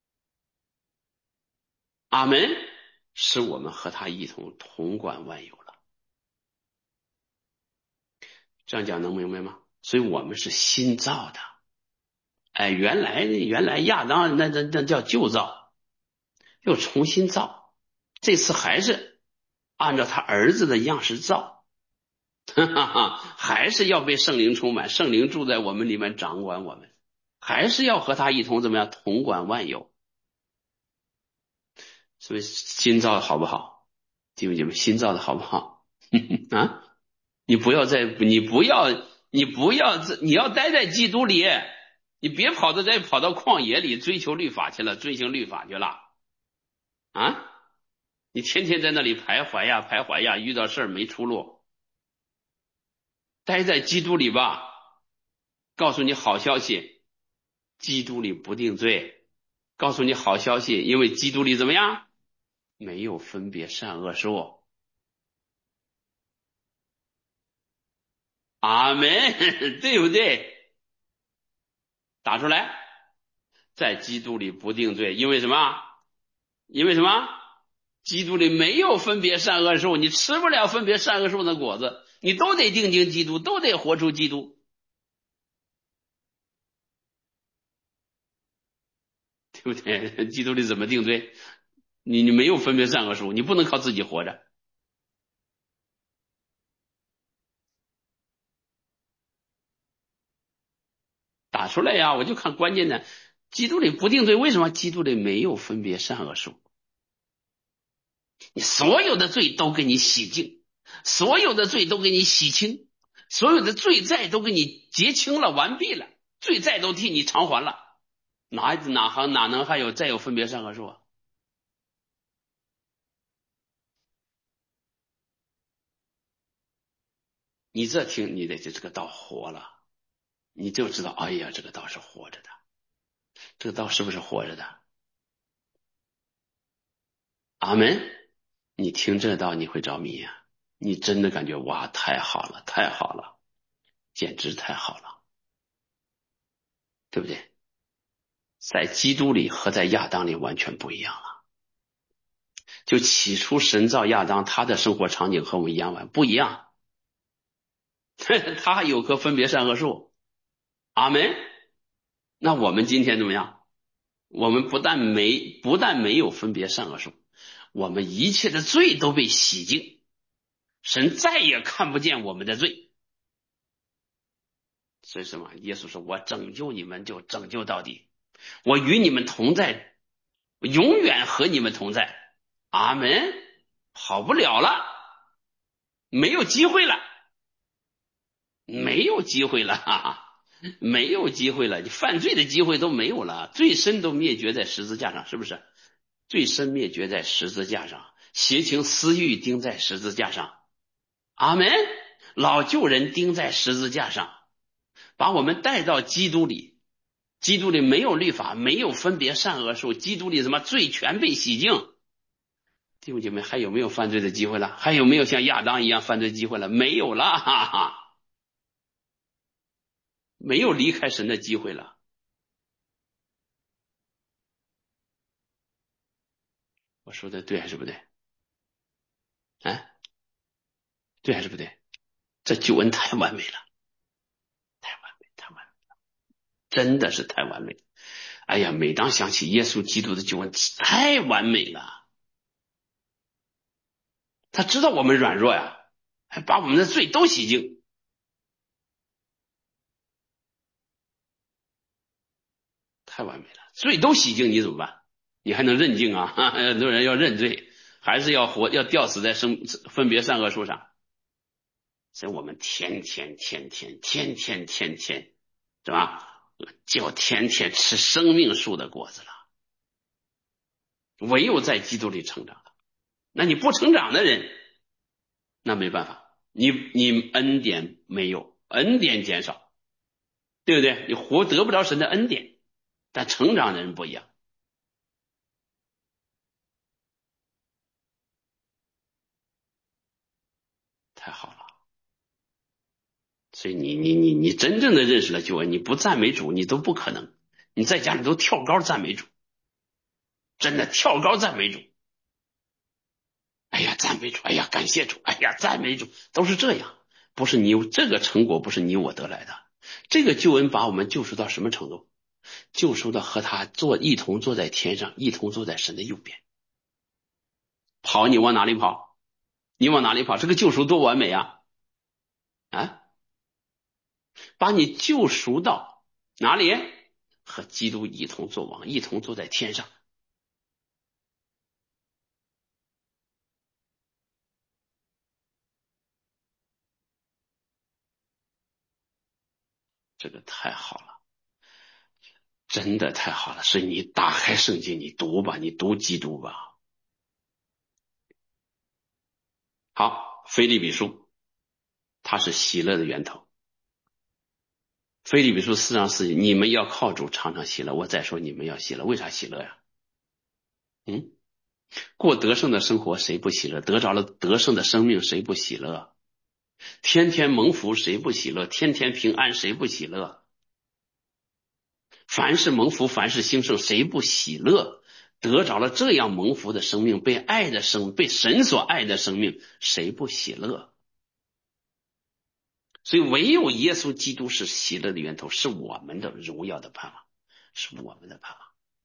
阿门。使我们和他一同统管万有了。这样讲能明白吗？所以我们是新造的。原来亚当那叫旧造，又重新造，这次还是按照他儿子的样式造还是要被圣灵充满，圣灵住在我们里面掌管我们，还是要和他一同怎么样统管万有。所以新造的好不好？弟兄姐妹，新造的好不好你要待在基督里，你别跑到旷野里追求律法去了，遵行律法去了你天天在那里徘徊呀，遇到事儿没出路。待在基督里吧，告诉你好消息，基督里不定罪。告诉你好消息，因为基督里怎么样？没有分别善恶树。阿门对不对？打出来，在基督里不定罪，因为什么？基督里没有分别善恶树，你吃不了分别善恶树的果子，你都得定睛基督，都得活出基督，对不对？基督里怎么定罪？你没有分别善恶树，你不能靠自己活着。打出来呀，我就看关键的，基督里不定罪，为什么？基督里没有分别善恶树，你所有的罪都给你洗净，所有的罪都给你洗清，所有的罪债都给你结清了，完毕了，罪债都替你偿还了，哪能还有再有分别善恶树啊？你这听你得这个道活了，你就知道，哎呀，这个道是活着的，这个道是不是活着的？阿门。你听这道你会着迷呀、你真的感觉哇，太好了，太好了，简直太好了，对不对？在基督里和在亚当里完全不一样了。就起初神造亚当，他的生活场景和我们一样吗？不一样，他有棵分别善恶树。阿门。那我们今天怎么样？我们不但没有分别善恶树，我们一切的罪都被洗净，神再也看不见我们的罪。所以什么？耶稣说：“我拯救你们，就拯救到底。我与你们同在，永远和你们同在。”阿门。跑不了了，没有机会了，没有机会了，哈哈，没有机会了，你犯罪的机会都没有了，罪身都灭绝在十字架上，是不是？罪身灭绝在十字架上，邪情私欲钉在十字架上。阿门。老旧人钉在十字架上，把我们带到基督里。基督里没有律法，没有分别善恶树，基督里什么罪全被洗净。弟兄姐妹，还有没有犯罪的机会了？还有没有像亚当一样犯罪机会了？没有了，哈哈，没有离开神的机会了。我说的对还是不对？啊，对还是不对？这救恩太完美了，太完美，太完美，真的是太完美。哎呀，每当想起耶稣基督的救恩，太完美了。他知道我们软弱呀，还把我们的罪都洗净，太完美了。罪都洗净，你怎么办？你还能认净啊？很多人要认罪，还是要活，要吊死在分别善恶树上。所以我们天天，是吧？就天天吃生命树的果子了。唯有在基督里成长的，那你不成长的人，那没办法，你恩典没有，恩典减少，对不对？你得不着神的恩典，但成长的人不一样，太好了。所以你真正的认识了救恩，你不赞美主，你都不可能。你在家里都跳高赞美主，真的跳高赞美主。哎呀，赞美主！哎呀，感谢主！哎呀，赞美主！都是这样，不是你这个成果不是你我得来的。这个救恩把我们救赎到什么程度？救赎到和他一同坐在天上，一同坐在神的右边。跑，你往哪里跑？你往哪里跑？这个救赎多完美啊！啊，把你救赎到哪里？和基督一同作王，一同坐在天上。这个太好了，真的太好了。所以你打开圣经，你读吧，你读基督吧。好，腓立比书，它是喜乐的源头。腓立比书4章4节，你们要靠主常常喜乐。我再说你们要喜乐，为啥喜乐呀？过得胜的生活谁不喜乐？得着了得胜的生命谁不喜乐？天天蒙福谁不喜乐？天天平安谁不喜乐？凡是蒙福，凡是兴盛，谁不喜乐？得着了这样蒙福的生命，被神所爱的生命，谁不喜乐？所以唯有耶稣基督是喜乐的源头，是我们的荣耀的盼望，是我们的盼望。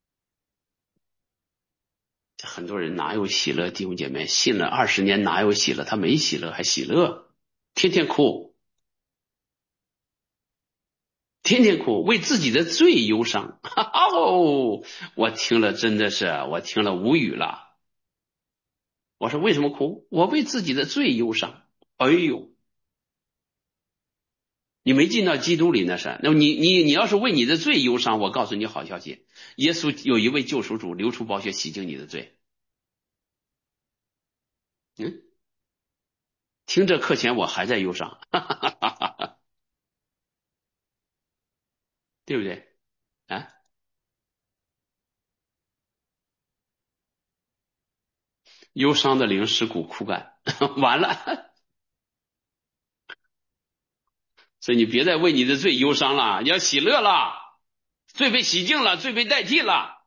很多人哪有喜乐？弟兄姐妹，信了20年哪有喜乐？他没喜乐还喜乐，天天哭。 天天哭，为自己的罪忧伤。哦，我听了真的是，我听了无语了。我说为什么哭？我为自己的罪忧伤。哎呦，你没进到基督里那是。那你要是为你的罪忧伤，我告诉你好消息，耶稣有一位救赎主，流出宝血洗净你的罪。嗯，听这课前我还在忧伤，对不对？啊，忧伤的灵使骨枯干，完了。所以你别再为你的罪忧伤了，你要喜乐了，罪被洗净了，罪被代替了。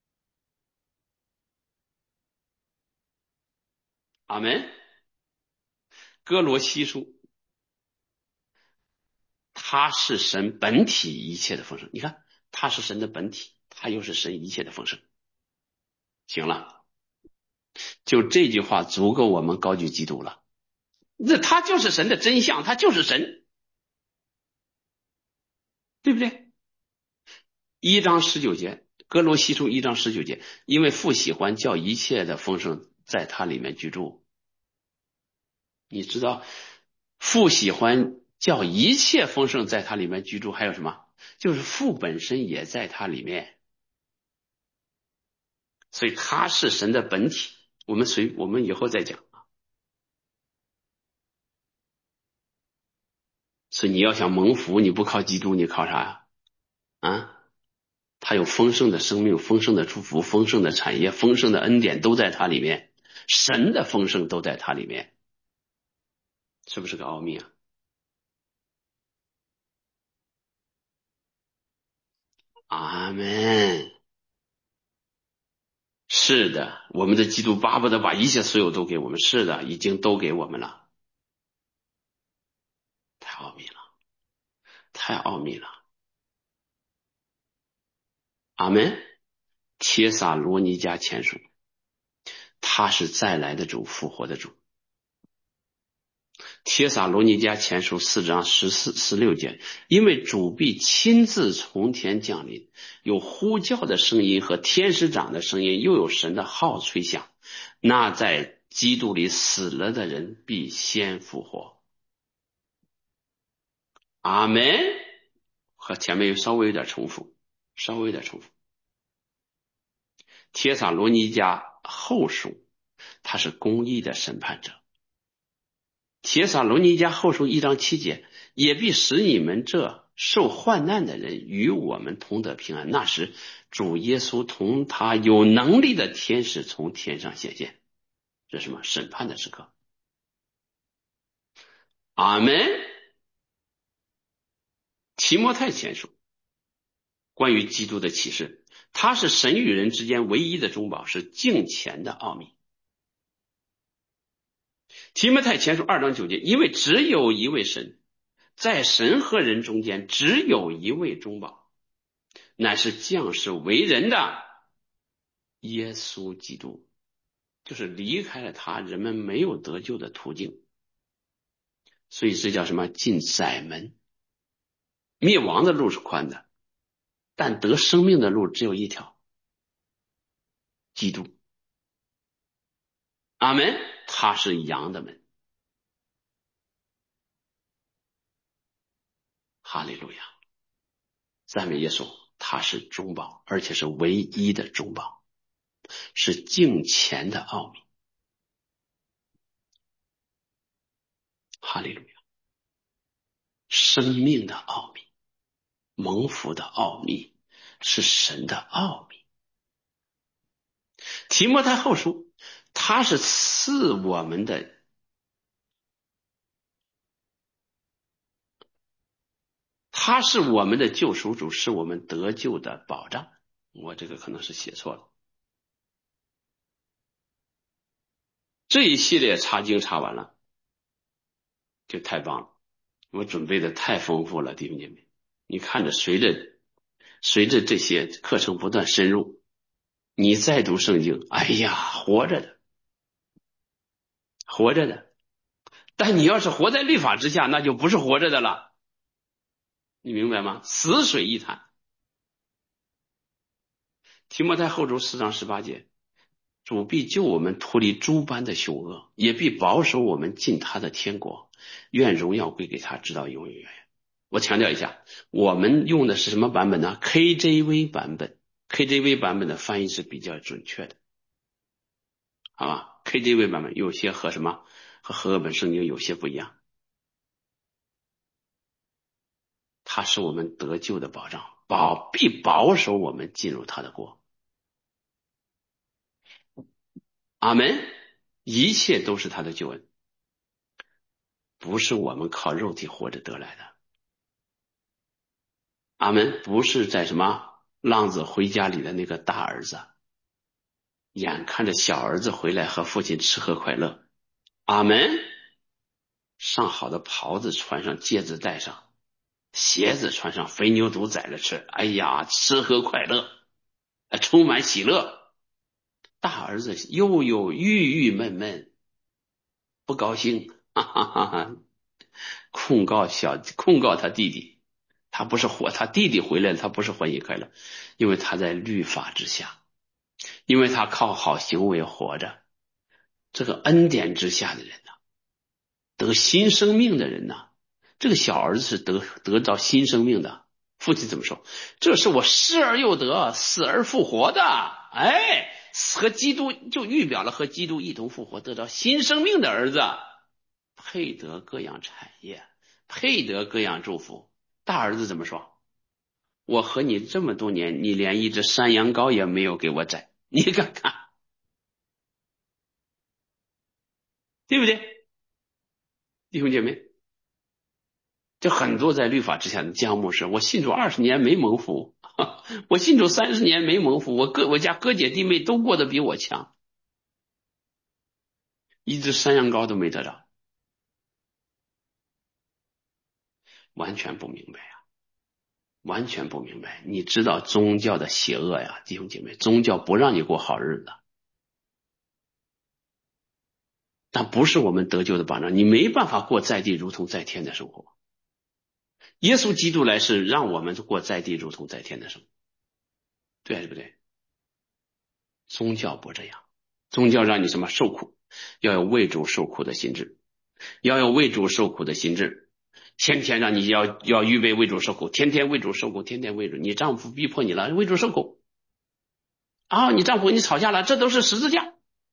阿门。哥罗西书，他是神本体一切的丰盛。你看，他是神的本体，他又是神一切的丰盛。行了，就这句话足够我们高举基督了。那他就是神的真相，他就是神，对不对？1章19节，哥罗西书1章19节，因为父喜欢叫一切的丰盛在他里面居住。你知道父喜欢叫一切丰盛在他里面居住，还有什么？就是父本身也在他里面，所以他是神的本体。我们以后再讲。所以你要想蒙福，你不靠基督，你靠啥呀？啊，他有丰盛的生命、丰盛的祝福、丰盛的产业、丰盛的恩典都在他里面，神的丰盛都在他里面，是不是个奥秘啊？阿门。是的，我们的基督巴不得把一切所有都给我们。是的，已经都给我们了。太奥秘了，太奥秘了。阿门。帖撒罗尼迦前书，他是再来的主，复活的主。帖撒罗尼迦前书4章14、16节，因为主必亲自从天降临，有呼叫的声音和天使长的声音，又有神的号吹响，那在基督里死了的人必先复活。阿门。和前面稍微有点重复，稍微有点重复。帖撒罗尼迦后书，他是公义的审判者。帖撒罗尼迦后书1章7节，也必使你们这受患难的人与我们同得平安。那时主耶稣同他有能力的天使从天上显现。这是什么？审判的时刻。阿门。提摩太前书，关于基督的启示，他是神与人之间唯一的中保，是敬虔的奥秘。提摩太前书2章9节，因为只有一位神，在神和人中间只有一位中保，乃是降世为人的耶稣基督。就是离开了他，人们没有得救的途径。所以这叫什么？进窄门。灭亡的路是宽的，但得生命的路只有一条，基督。阿门。他是羊的门。哈利路亚，赞美耶稣。他是中保，而且是唯一的中保，是敬虔的奥秘。哈利路亚，生命的奥秘，蒙福的奥秘，是神的奥秘。提摩太后书，他是赐我们的，他是我们的救赎主，是我们得救的保障。我这个可能是写错了。这一系列查经查完了，就太棒了。我准备的太丰富了，弟兄姐妹。你看着随着这些课程不断深入，你再读圣经，哎呀，活着的，活着的。但你要是活在律法之下，那就不是活着的了。 你明白吗？死水一潭。提摩太后书4章18节，主必救我们脱离诸般的凶恶，也必保守我们进他的天国，愿荣耀归给他，直到永永远远。我强调一下，我们用的是什么版本呢？ KJV 版本。KJV 版本的翻译是比较准确的，好吧？ KJV 版本有些和什么和和合本圣经有些不一样，它是我们得救的保障，必保守我们进入他的国。阿门。一切都是他的救恩，不是我们靠肉体活着得来的。阿门。不是在什么浪子回家里的那个大儿子，眼看着小儿子回来和父亲吃喝快乐。阿门。上好的袍子穿上，戒指戴上，鞋子穿上，肥牛肚宰了吃，哎呀，吃喝快乐，充满喜乐。大儿子又有郁闷，不高兴，哈哈哈哈，控告他弟弟，他弟弟回来了，他不是欢喜快乐，因为他在律法之下，因为他靠好行为活着。这个恩典之下的人呢，得新生命的人呢，这个小儿子是得到新生命的。父亲怎么说？这是我失而又得，死而复活的。哎，和基督就预表了和基督一同复活，得到新生命的儿子，配得各样产业，配得各样祝福。大儿子怎么说？我和你这么多年，你连一只山羊羔也没有给我宰，你看看，对不对？弟兄姐妹，就很多在律法之下的姜牧师，我信主20年没蒙福，我信主30年没蒙福，我家哥姐弟妹都过得比我强，一只山羊羔都没得着，完全不明白呀，完全不明白。你知道宗教的邪恶呀，弟兄姐妹，宗教不让你过好日子，但不是我们得救的保障，你没办法过在地如同在天的生活。耶稣基督来是让我们过在地如同在天的生活，对还是不对？宗教不这样，宗教让你什么受苦，要有为主受苦的心志，要有为主受苦的心志，天天让你要预备为主受苦，天天为主受苦，天天为主。你丈夫逼迫你了，为主受苦啊！你丈夫跟你吵架了，这都是十字架，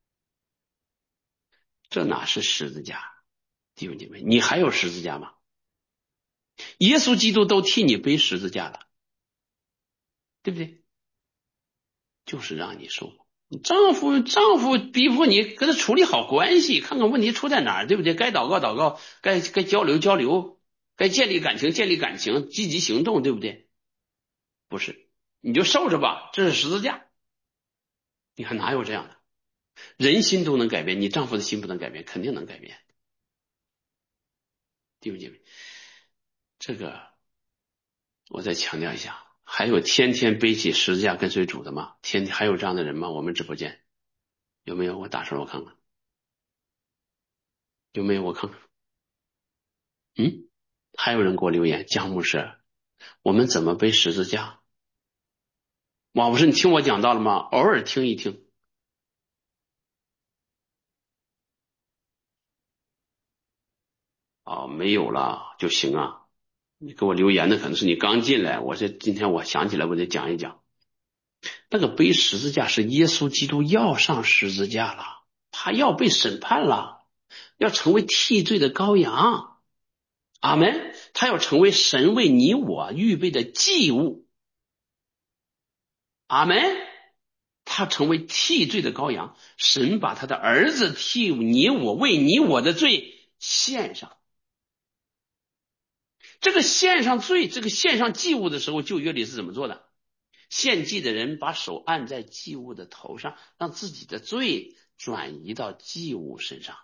这哪是十字架？弟兄姐妹，你还有十字架吗？耶稣基督都替你背十字架了，对不对？就是让你受苦。丈夫逼迫你，跟他处理好关系，看看问题出在哪儿，对不对？该祷告祷告，该交流交流，该建立感情建立感情，积极行动，对不对？不是，你就受着吧，这是十字架。你看哪有这样的？人心都能改变，你丈夫的心不能改变，肯定能改变。弟兄姐妹，这个我再强调一下，还有天天背起十字架跟随主的吗？还有这样的人吗？我们直播间有没有？我打出来我看看，有没有？我看看。还有人给我留言，姜牧师，我们怎么背十字架？王牧师，你听我讲到了吗？偶尔听一听。啊，没有了就行啊。你给我留言的可能是你刚进来，今天我想起来，我得讲一讲。那个背十字架是耶稣基督要上十字架了，他要被审判了，要成为替罪的羔羊。阿门。他要成为神为你我预备的祭物。阿门。他成为替罪的羔羊，神把他的儿子替你我为你我的罪献上。这个献上罪，这个献上祭物的时候，旧约里是怎么做的？献祭的人把手按在祭物的头上，让自己的罪转移到祭物身上。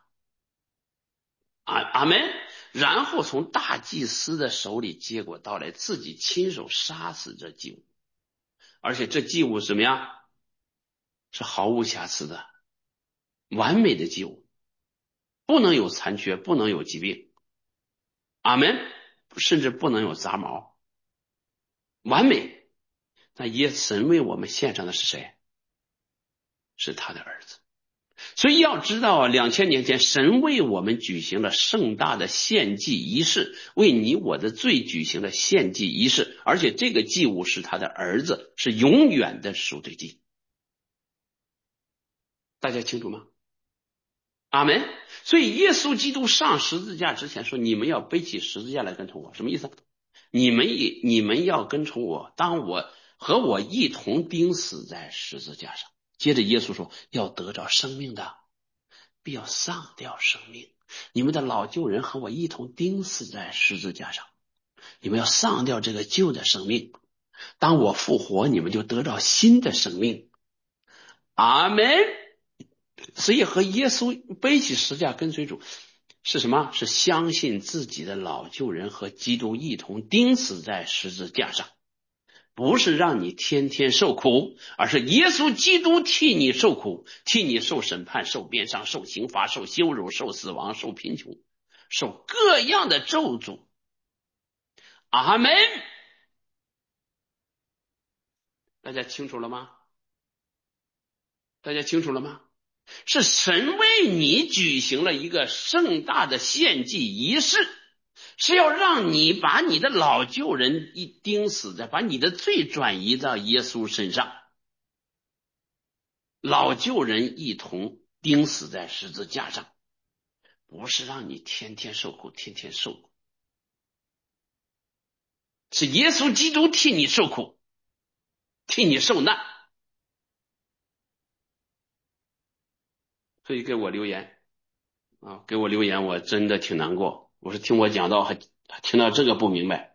阿门。然后从大祭司的手里接过刀来，自己亲手杀死这祭物，而且这祭物什么呀？是毫无瑕疵的，完美的祭物，不能有残缺，不能有疾病。阿门。甚至不能有杂毛。 完美。那神为我们献上的是谁？是他的儿子。所以要知道2000年前神为我们举行了盛大的献祭仪式，为你我的罪举行了献祭仪式，而且这个祭物是他的儿子，是永远的赎罪祭。大家清楚吗？阿们。所以耶稣基督上十字架之前说，你们要背起十字架来跟从我。什么意思？你们要跟从我，当我和我一同钉死在十字架上。接着耶稣说，要得着生命的必要丧掉生命。你们的老旧人和我一同钉死在十字架上，你们要丧掉这个旧的生命，当我复活，你们就得到新的生命。阿们。所以和耶稣背起十字架跟随主是什么？是相信自己的老旧人和基督一同钉死在十字架上，不是让你天天受苦，而是耶稣基督替你受苦，替你受审判、受鞭伤、受刑罚、受羞辱、受死亡、受贫穷、受各样的咒诅。阿们。大家清楚了吗？大家清楚了吗？是神为你举行了一个盛大的献祭仪式，是要让你把你的老旧人一钉死在，把你的罪转移到耶稣身上，老旧人一同钉死在十字架上，不是让你天天受苦，天天受苦，是耶稣基督替你受苦，替你受难。所以给我留言啊，给我留言，我真的挺难过。我是听我讲到还听到这个不明白，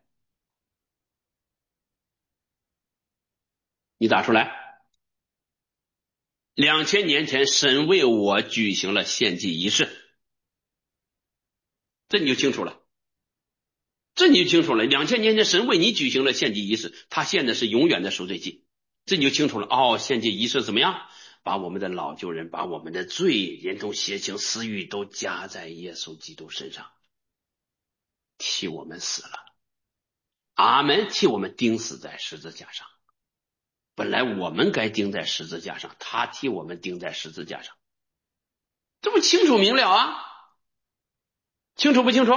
你打出来。2000年前神为我举行了献祭仪式，这你就清楚了。这你就清楚了，2000年前神为你举行了献祭仪式，他献的是永远的赎罪祭，这你就清楚了。哦，献祭仪式怎么样？把我们的老旧人，把我们的罪、人中邪情、私欲都加在耶稣基督身上，替我们死了。阿们。替我们钉死在十字架上。本来我们该钉在十字架上，他替我们钉在十字架上，这不清楚明了啊？清楚不清楚？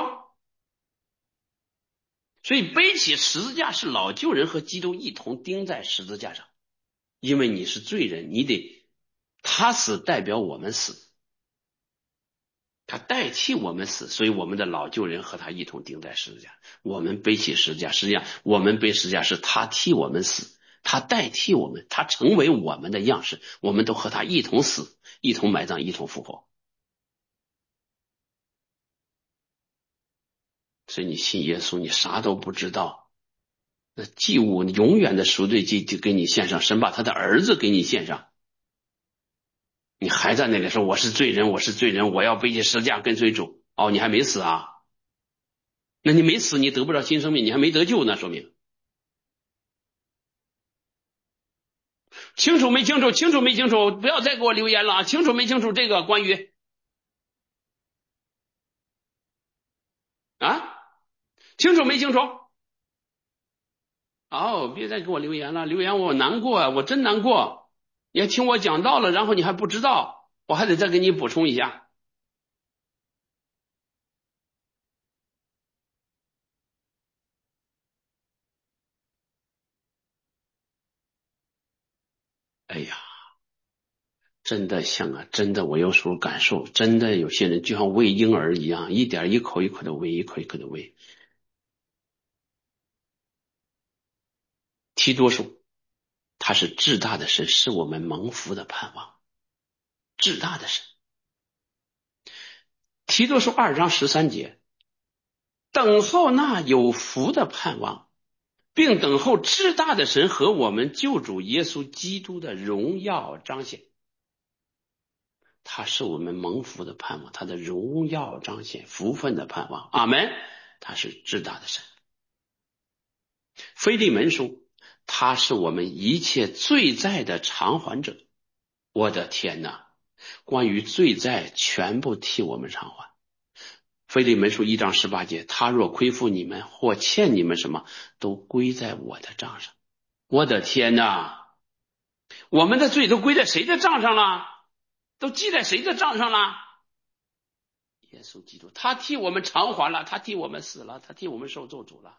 所以背起十字架是老旧人和基督一同钉在十字架上，因为你是罪人，你得他死代表我们死，他代替我们死，所以我们的老旧人和他一同钉在十字架。我们背起十字架，实际上我们背十字架是他替我们死，他代替我们，他成为我们的样式，我们都和他一同死，一同埋葬，一同复活。所以你信耶稣，你啥都不知道，那祭物永远的赎罪祭就给你献上，神把他的儿子给你献上，你还在那里说我是罪人，我是罪人，我要背起十字架跟随主。哦，你还没死啊？那你没死，你得不着新生命，你还没得救呢，说明清楚没清楚？清楚没清楚？不要再给我留言了啊！清楚没清楚？这个关于啊，清楚没清楚？哦，别再给我留言了，留言我难过啊，我真难过。你还听我讲到了，然后你还不知道，我还得再给你补充一下。哎呀，真的像啊，真的，我有时候感受，真的有些人就像喂婴儿一样，一点一口一口的喂，一口一口的喂。提多书，他是至大的神，是我们蒙福的盼望。至大的神，提多书2章13节，等候那有福的盼望，并等候至大的神和我们救主耶稣基督的荣耀彰显。他是我们蒙福的盼望，他的荣耀彰显，福分的盼望。阿们。他是至大的神。腓利门书，他是我们一切罪债的偿还者。我的天哪，关于罪债全部替我们偿还， 腓利门书1章18节，他若亏负你们或欠你们什么，都归在我的账上。我的天哪，我们的罪都归在谁的账上了？都记在谁的账上了？耶稣基督，他替我们偿还了，他替我们死了，他替我们受咒诅了。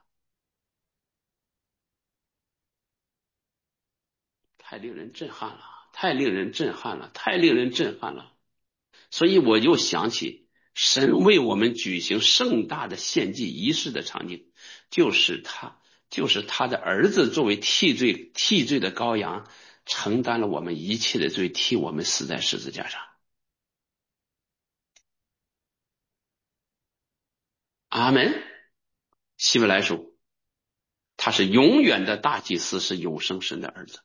太令人震撼了，太令人震撼了，太令人震撼了。所以我又想起神为我们举行盛大的献祭仪式的场景，就是他的儿子作为替罪的羔羊，承担了我们一切的罪，替我们死在十字架上。阿门。希伯来书，他是永远的大祭司，是永生神的儿子。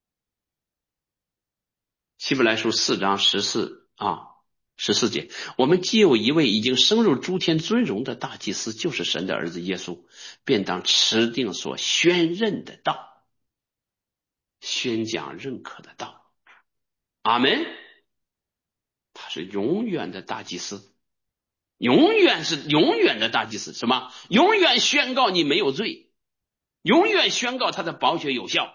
希伯来书4章14节，我们既有一位已经升入诸天尊荣的大祭司，就是神的儿子耶稣，便当持定所宣认的道，宣讲认可的道。阿门。他是永远的大祭司，永远的大祭司。什么？永远宣告你没有罪，永远宣告他的宝血有效。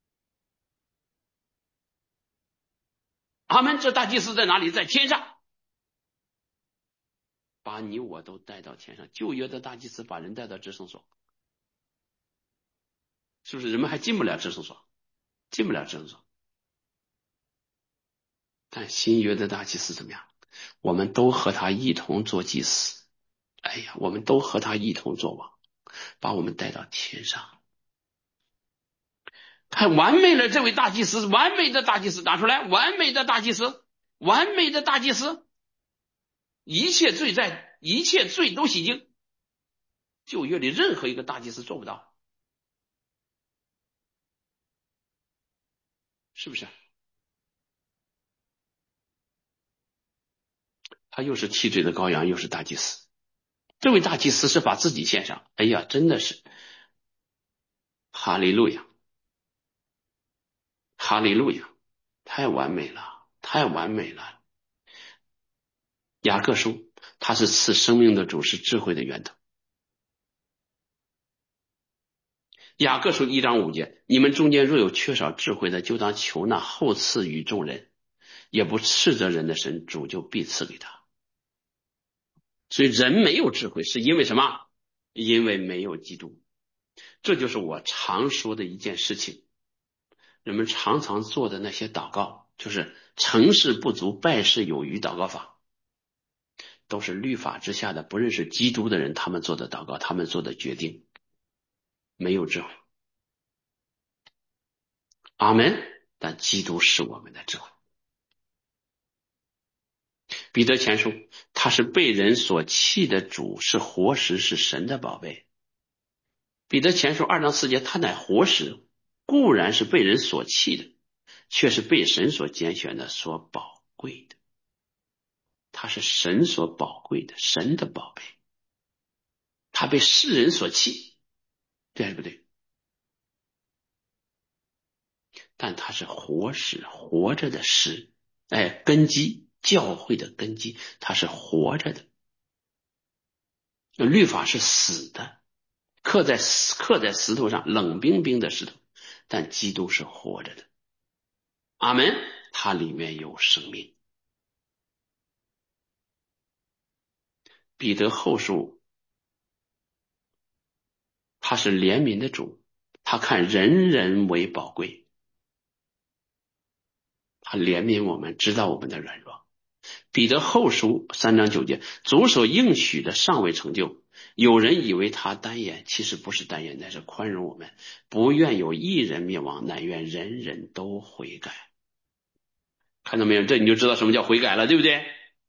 阿门。这大祭司在哪里？在天上，把你我都带到天上。旧约的大祭司把人带到至圣所，是不是人们还进不了至圣所？进不了至圣所。但新约的大祭司怎么样？我们都和他一同做祭司。哎呀，我们都和他一同做王，把我们带到天上。太完美了，这位大祭司，完美的大祭司，打出来，完美的大祭司，完美的大祭司，一切罪都洗净。旧约里任何一个大祭司做不到，是不是？他又是替罪的羔羊，又是大祭司。这位大祭司是把自己献上，哎呀，真的是哈利路亚，哈利路亚，太完美了，太完美了。雅各书，他是赐生命的主，是智慧的源头。雅各书1章5节，你们中间若有缺少智慧的，就当求那后赐与众人，也不斥责人的神，主就必赐给他。所以人没有智慧是因为什么？因为没有基督。这就是我常说的一件事情，人们常常做的那些祷告，就是成事不足败事有余祷告法，都是律法之下的不认识基督的人他们做的祷告，他们做的决定，没有智慧。阿门。但基督是我们的智慧。彼得前书，他是被人所弃的主，是活石，是神的宝贝。彼得前书2章4节，他乃活石，固然是被人所弃的，却是被神所拣选的，所宝贵的。他是神所宝贵的，神的宝贝。他被世人所弃，对还是不对？但他是活石，活着的石，根基，教会的根基，他是活着的。律法是死的，刻在石头上，冷冰冰的石头，但基督是活着的。阿门。它里面有生命。彼得后书，他是怜悯的主，他看人人为宝贵，他怜悯我们，知道我们的软弱。彼得后书3章9节，主所应许的尚未成就，有人以为他单言，其实不是单言，乃是宽容我们，不愿有一人灭亡，乃愿人人都悔改。看到没有？这你就知道什么叫悔改了，对不对？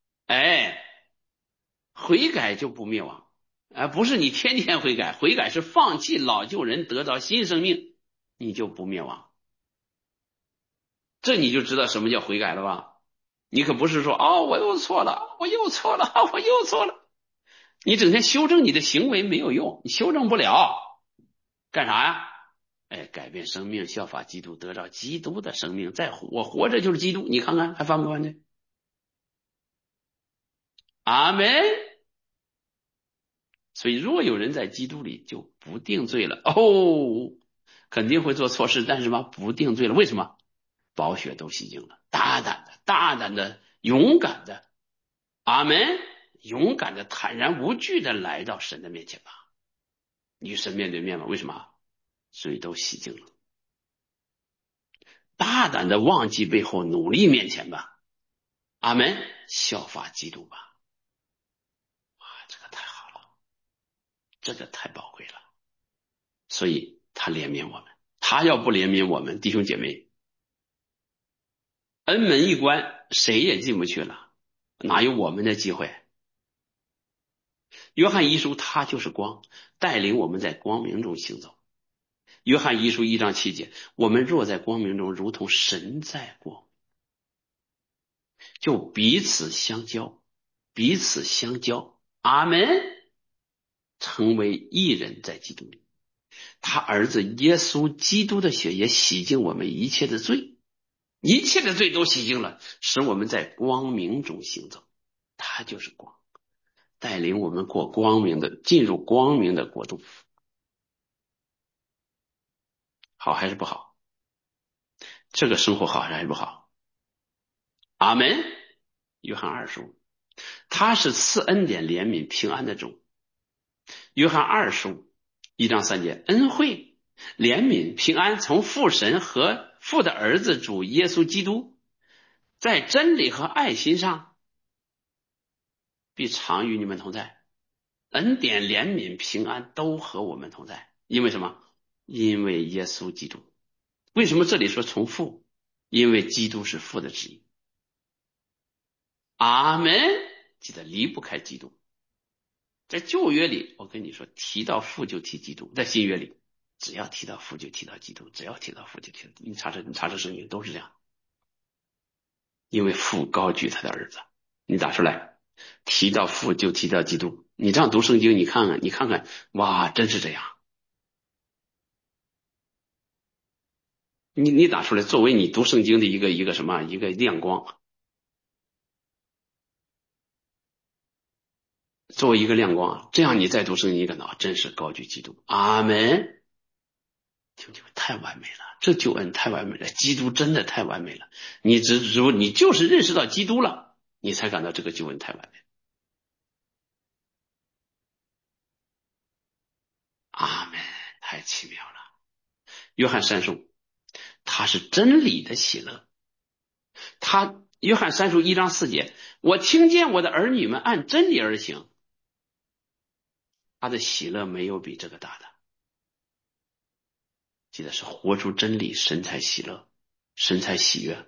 悔改就不灭亡，不是你天天悔改，悔改是放弃老旧人，得到新生命，你就不灭亡。这你就知道什么叫悔改了吧？你可不是说我又错了，我又错了，我又错了。你整天修正你的行为没有用，你修正不了，干啥呀？改变生命，效法基督，得到基督的生命，我活着就是基督，你看看还翻不翻去？阿门。 所以若有人在基督里，就不定罪了。哦，肯定会做错事，但是什么不定罪了？为什么？宝血都洗净了，大胆的，勇敢的，阿门，勇敢的，坦然无惧的来到神的面前吧，与神面对面吧。为什么？罪都洗净了。大胆的忘记背后，努力面前吧，阿门，效法基督吧。哇，这个太好了，这个太宝贵了。所以他怜悯我们，他要不怜悯我们，弟兄姐妹，恩门一关，谁也进不去了，哪有我们的机会？约翰一书他就是光，带领我们在光明中行走。约翰一书1章7节，我们若在光明中，如同神在光，就彼此相交，彼此相交，阿门，成为一人在基督里。他儿子耶稣基督的血也洗净我们一切的罪，一切的罪都洗净了，使我们在光明中行走。他就是光，带领我们过光明的，进入光明的国度。好还是不好？这个生活好还是不好？阿门。约翰2书，他是赐恩典、怜悯、平安的主。约翰2书1章3节，恩惠、怜悯、平安从父神和父的儿子主耶稣基督，在真理和爱心上必常与你们同在。恩典、怜悯、平安都和我们同在。因为什么？因为耶稣基督。为什么这里说从父？因为基督是父的旨意。阿门。记得离不开基督。在旧约里，我跟你说，提到父就提基督；在新约里，只要提到父就提到基督，只要提到父就提到基督。你查圣经都是这样。因为父高举他的儿子，你打出来，提到父就提到基督。你这样读圣经，你看看，哇，真是这样。你打出来，作为你读圣经的一个什么一个亮光，作为一个亮光，这样你再读圣经，你感到真是高举基督。阿门。听听，太完美了，这救恩太完美了，基督真的太完美了。你就是认识到基督了，你才感到这个救恩太完美。阿门，太奇妙了。约翰3书，他是真理的喜乐。约翰3书1章4节，我听见我的儿女们按真理而行，他的喜乐没有比这个大的。记得是活出真理，神才喜乐，神才喜悦。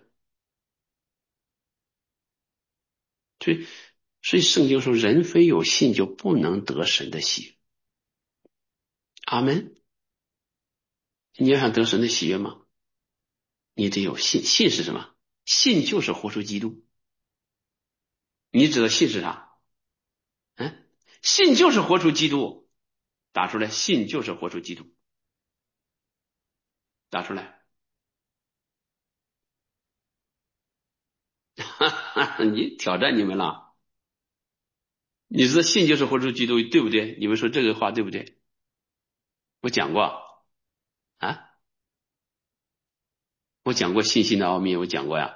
所以圣经说，人非有信就不能得神的喜悦。阿门。你要想得神的喜悦吗？你得有信。信是什么？信就是活出基督。你知道信是啥？信就是活出基督。打出来，信就是活出基督。打出来。你挑战你们了。你知道信就是活出基督，对不对？你们说这个话对不对？我讲过啊，我讲过信心的奥秘，我讲过呀。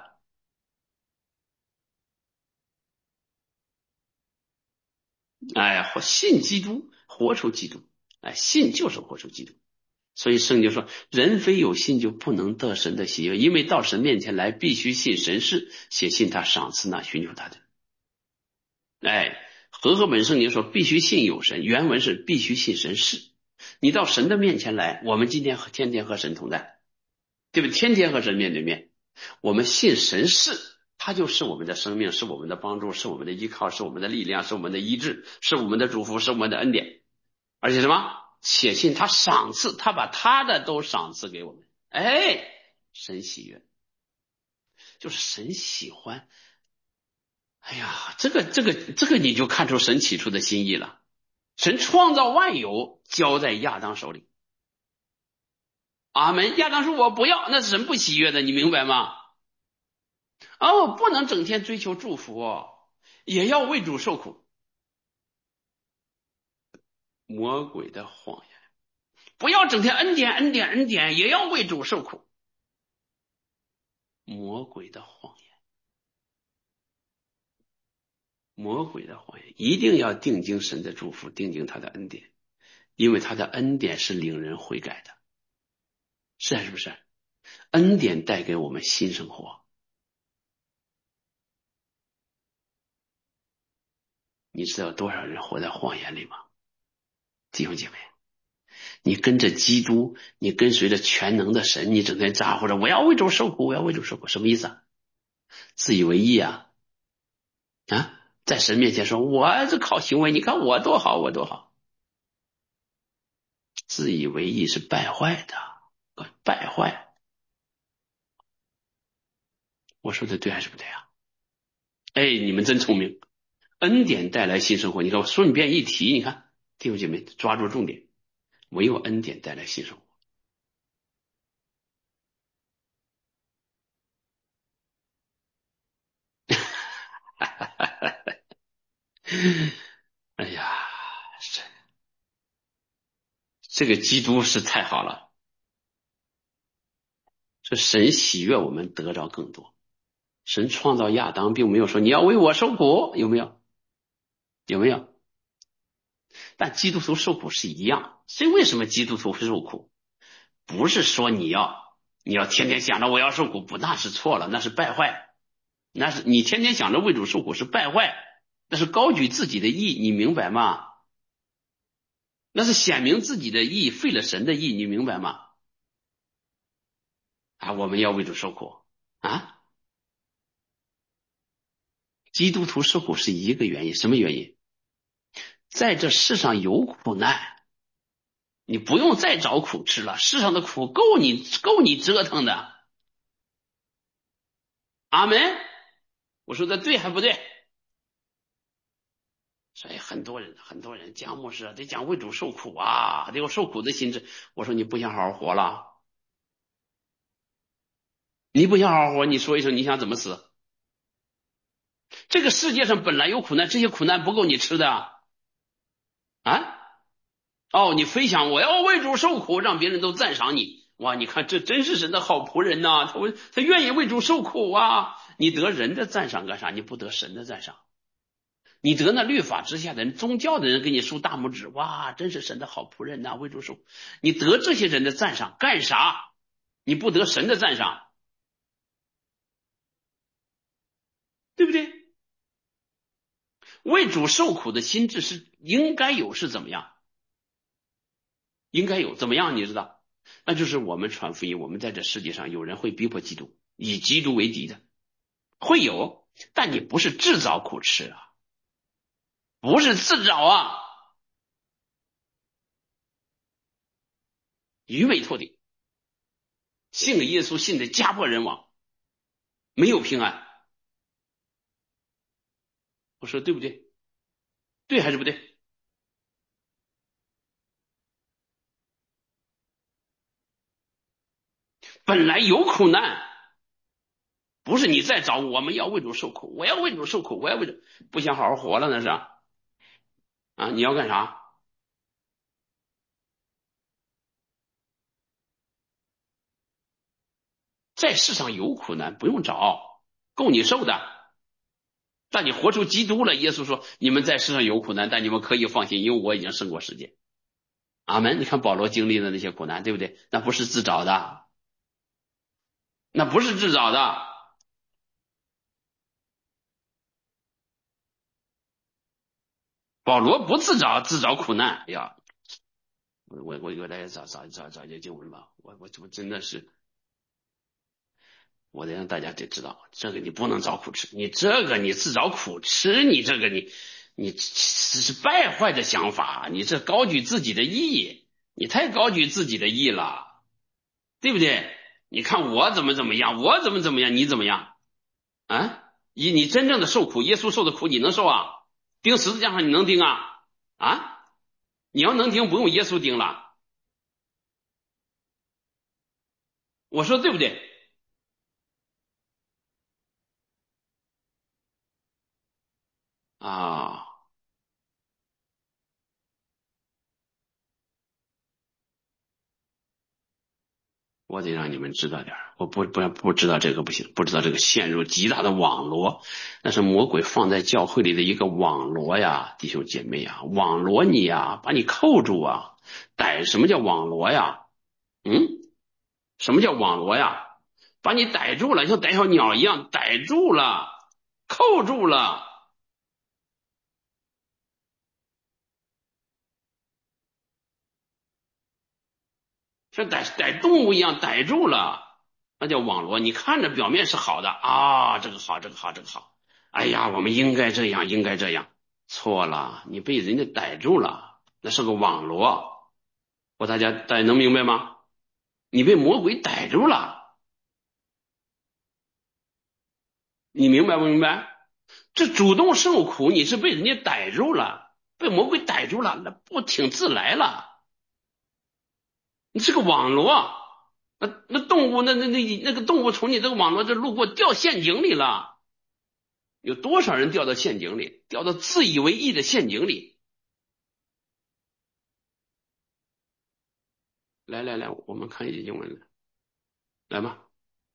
哎呀，信基督，活出基督。哎，信就是活出基督。所以圣经说，人非有信就不能得神的喜悦，因为到神面前来，必须信神是，且信他赏赐那寻求他的。哎，和合本圣经说必须信有神，原文是必须信神是。你到神的面前来，我们今天天天和神同在，对不对？天天和神面对面。我们信神是，他就是我们的生命，是我们的帮助，是我们的依靠，是我们的力量，是我们的医治，是我们的祝福，是我们的恩典。而且什么？且信他赏赐，他把他的都赏赐给我们。哎，神喜悦，就是神喜欢。哎呀，这个你就看出神起初的心意了。神创造万有，交在亚当手里。阿门。亚当说我不要，那是神不喜悦的，你明白吗？哦，不能整天追求祝福哦，也要为主受苦。 魔鬼的谎言。不要整天恩典恩典恩典，也要为主受苦。魔鬼的谎言，魔鬼的谎言，一定要定睛神的祝福，定睛他的恩典，因为他的恩典是令人悔改的，是还是不是？恩典带给我们新生活。你知道多少人活在谎言里吗？弟兄姐妹，你跟着基督，你跟随着全能的神，你整天咋呼着我要为主受苦，我要为主受苦，什么意思啊？自以为意啊！啊，在神面前说我这靠行为，你看我多好，我多好。自以为意是败坏的，败坏。我说的对还是不对啊？哎，你们真聪明。恩典带来新生活，你看我顺便一提，你看弟兄姐妹抓住重点，唯有恩典带来新生活。哎呀，这个基督是太好了，这神喜悦我们得着更多。神创造亚当，并没有说你要为我受苦，有没有？有没有？但基督徒受苦是一样。所以为什么基督徒会受苦？不是说你要天天想着我要受苦，不，那是错了，那是败坏，那是你天天想着为主受苦是败坏，那是高举自己的义，你明白吗？那是显明自己的义，废了神的义，你明白吗？啊，我们要为主受苦啊！基督徒受苦是一个原因，什么原因？在这世上有苦难，你不用再找苦吃了，世上的苦够你折腾的。阿门。我说的对还不对？所以很多人讲牧师得讲为主受苦啊，得有受苦的心智。我说你不想好好活了，你不想好好活，你说一声你想怎么死？这个世界上本来有苦难，这些苦难不够你吃的啊？哦，你非想我要为主受苦，让别人都赞赏你。哇，你看这真是神的好仆人呐、他愿意为主受苦啊。你得人的赞赏干啥？你不得神的赞赏。你得那律法之下的人、宗教的人给你竖大拇指，哇，真是神的好仆人呐、为主受苦。你得这些人的赞赏干啥？你不得神的赞赏，对不对？为主受苦的心智是应该有，是怎么样？应该有怎么样？你知道？那就是我们传福音，我们在这世界上有人会逼迫基督，以基督为敌的，会有，但你不是自找苦吃啊，不是自找啊，愚昧透顶，信了耶稣，信的家破人亡，没有平安。我说对不对？对还是不对？本来有苦难，不是你在找，我们要为主受苦，我要为主受苦，我要为主，不想好好活了那是啊？你要干啥？在世上有苦难，不用找，够你受的。但你活出基督了，耶稣说：“你们在世上有苦难，但你们可以放心，因为我已经胜过世界。”阿门。你看保罗经历的那些苦难，对不对？那不是自找的，那不是自找的。保罗不自找，自找苦难。哎呀，我来找些经文吧。我真的是，我得让大家得知道，这个你不能找苦吃，你这个你自找苦吃，你这个你这是败坏的想法，你这高举自己的义，你太高举自己的义了。对不对？你看我怎么样，我怎么样，你怎么样啊？你真正的受苦，耶稣受的苦你能受啊？钉十字架上你能钉啊？啊？你要能钉，不用耶稣钉了。我说对不对？啊， 我得让你们知道点儿，我不知道这个不行，不知道这个陷入极大的网罗，那是魔鬼放在教会里的一个网罗呀，弟兄姐妹呀，网罗你呀，把你扣住啊，什么叫网罗呀？嗯，什么叫网罗呀？把你逮住了，像逮小鸟一样逮住了，扣住了，像逮动物一样逮住了，那叫网罗。你看着表面是好的啊，这个好，这个好，这个好。哎呀，我们应该这样，应该这样。错了，你被人家逮住了，那是个网罗。大家能明白吗？你被魔鬼逮住了，你明白不明白？这主动受苦，你是被人家逮住了，被魔鬼逮住了，那不请自来了。你是个网罗，那动物那个动物从你这个网络这路过掉陷阱里了，有多少人掉到陷阱里，掉到自以为意的陷阱里？来来来，我们看一些英文的，来吧。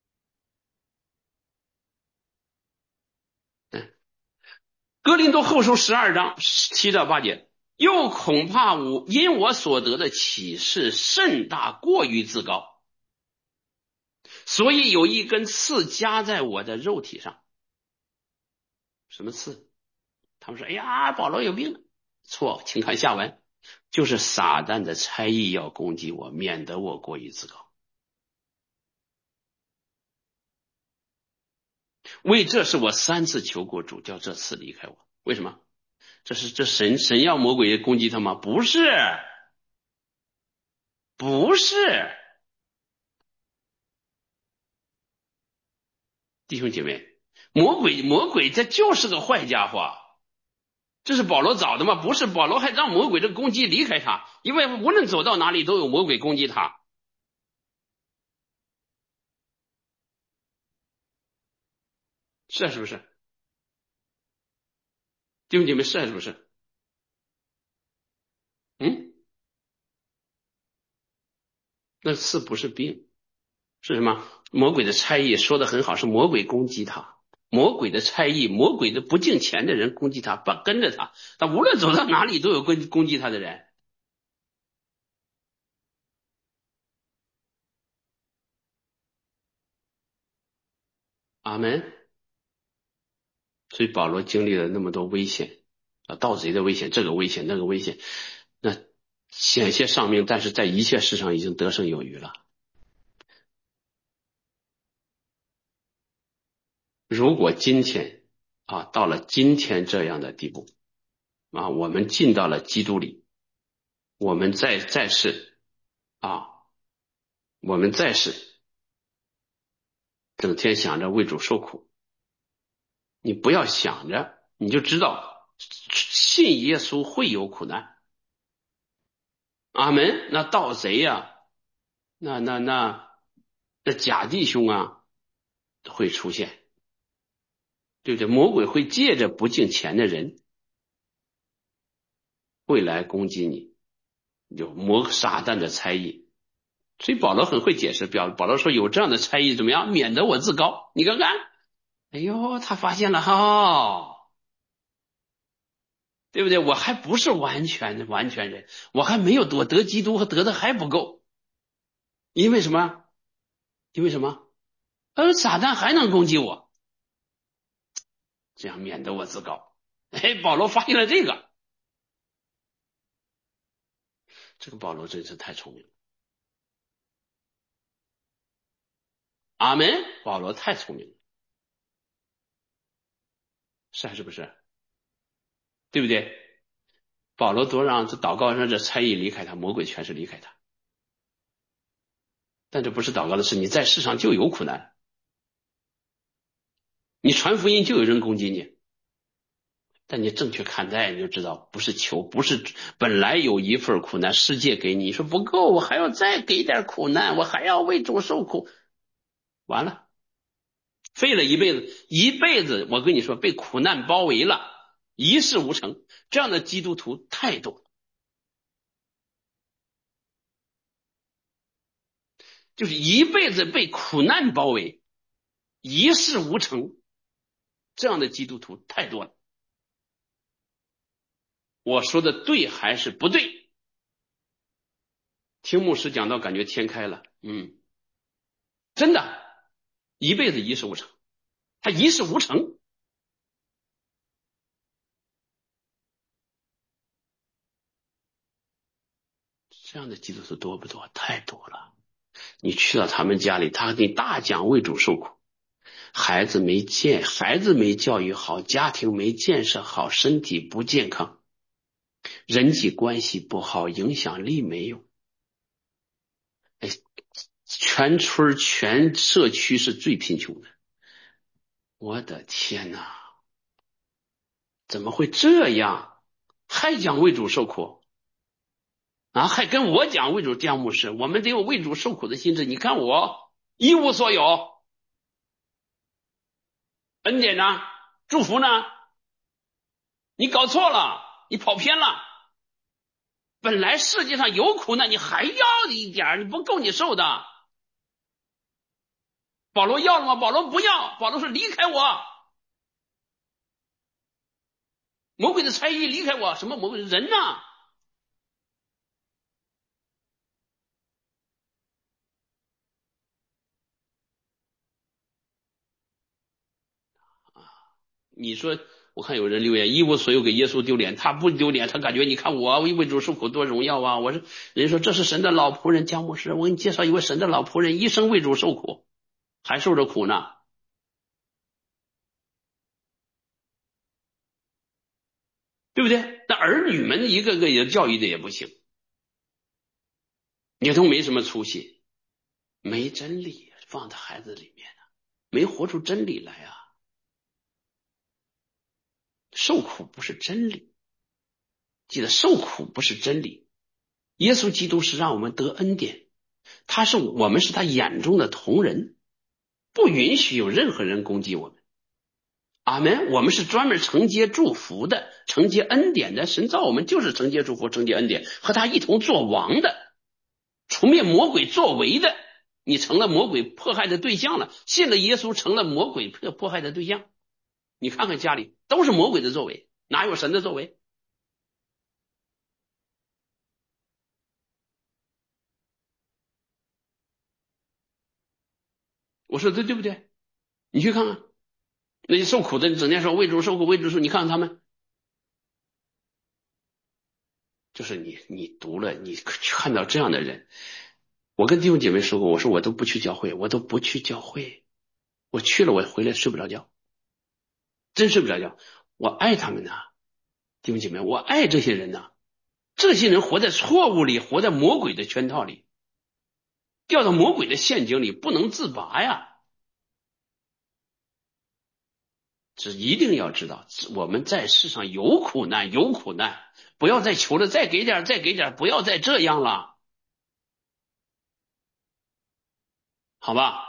嗯，哥林多后书12章7到8节，又恐怕因我所得的启示甚大，过于自高，所以有一根刺加在我的肉体上。什么刺？他们说：“哎呀，保罗有病。”错，请看下文，就是撒旦的差役要攻击我，免得我过于自高。为这是我3次求过主，叫这次离开我。为什么？这神要魔鬼攻击他吗？不是，不是，弟兄姐妹，魔鬼这就是个坏家伙。这是保罗找的吗？不是，保罗还让魔鬼这个攻击离开他，因为无论走到哪里都有魔鬼攻击他，是不是？弟兄姐妹，是不是？嗯，那刺不是病，是什么？魔鬼的差役说的很好，是魔鬼攻击他，魔鬼的差役，魔鬼的不敬虔的人攻击他，跟着他，他无论走到哪里都有攻击他的人。阿门。所以保罗经历了那么多危险啊，盗贼的危险，这个危险那个危险，那险些丧命，但是在一切事上已经得胜有余了。如果今天到了今天这样的地步我们进到了基督里，我们在世啊，我们在世整天想着为主受苦，你不要想着，你就知道信耶稣会有苦难。阿门。那盗贼呀，那假弟兄会出现，对不对？魔鬼会借着不敬虔的人会来攻击你，有撒旦的差役。所以保罗很会解释，保罗说有这样的差役怎么样，免得我自高。你看看，哎呦，他发现了对不对？我还不是完全人，我还没有得基督和得的还不够，因为什么？因为什么？撒旦还能攻击我，这样免得我自高。哎，保罗发现了这个，这个保罗真是太聪明了。阿门。保罗太聪明了，是还是不是？对不对？保罗多让这祷告让这差役离开他，魔鬼全是离开他。但这不是祷告的事，你在世上就有苦难，你传福音就有人攻击你，但你正确看待，你就知道不是不是本来有一份苦难，世界给你说不够，我还要再给点苦难，我还要为主受苦，完了，费了一辈子，一辈子我跟你说被苦难包围了，一事无成。这样的基督徒太多了。 就是一辈子被苦难包围，一事无成，这样的基督徒太多了。我说的对还是不对？听牧师讲到感觉天开了，真的，一辈子一事无成，他一事无成。这样的基督徒多不多？太多了。你去到他们家里，他给你大讲为主受苦，孩子没教育好，家庭没建设好，身体不健康，人际关系不好，影响力没有。哎，全村全社区是最贫穷的。我的天哪，怎么会这样？还讲为主受苦啊？还跟我讲为主这样牧师？我们得有为主受苦的心智。你看我一无所有，恩典呢？祝福呢？你搞错了，你跑偏了。本来世界上有苦难，你还要一点，你不够你受的。保罗要了吗？保罗不要，保罗说离开我，魔鬼的差役离开我。什么魔鬼？人呢？你说，我看有人留言一无所有给耶稣丢脸，他不丢脸，他感觉你看我为主受苦多荣耀啊！我说，人家说这是神的老仆人姜牧师，我给你介绍一位神的老仆人，一生为主受苦，还受着苦呢，对不对？那儿女们一个个也教育的也不行，也都没什么出息，没真理放在孩子里面呢，没活出真理来啊！受苦不是真理，记得受苦不是真理。耶稣基督是让我们得恩典，我们是他眼中的同人，不允许有任何人攻击我们。阿门。我们是专门承接祝福的，承接恩典的。神造我们就是承接祝福，承接恩典，和他一同做王的，除灭魔鬼作为的。你成了魔鬼迫害的对象了，信了耶稣成了魔鬼迫害的对象。你看看家里都是魔鬼的作为，哪有神的作为？我说对不对？你去看看那些受苦的，整天说为主受苦，为主受，你看看他们，就是你读了，你看到这样的人。我跟弟兄姐妹说过，我说我都不去教会，我都不去教会，我去了我回来睡不着觉，真睡不着觉。我爱他们呢，弟兄姐妹，我爱这些人呢。这些人活在错误里，活在魔鬼的圈套里，掉到魔鬼的陷阱里，不能自拔呀。这一定要知道，我们在世上有苦难，有苦难，不要再求了，再给点，再给点，不要再这样了，好吧？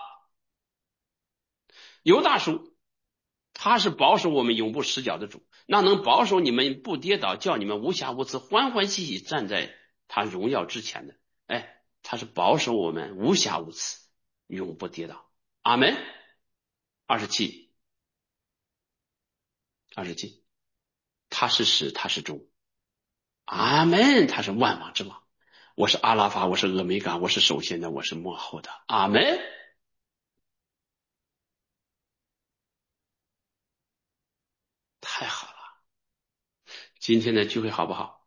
犹大叔，他是保守我们永不失脚的主，那能保守你们不跌倒，叫你们无瑕无疵，欢欢喜喜站在他荣耀之前的。哎，他是保守我们无瑕无疵，永不跌倒。阿门。27，27，他是始，他是终。阿门。他是万王之王。我是阿拉法，我是俄梅嘎，我是首先的，我是末后的。阿门。太好了。今天的聚会好不好？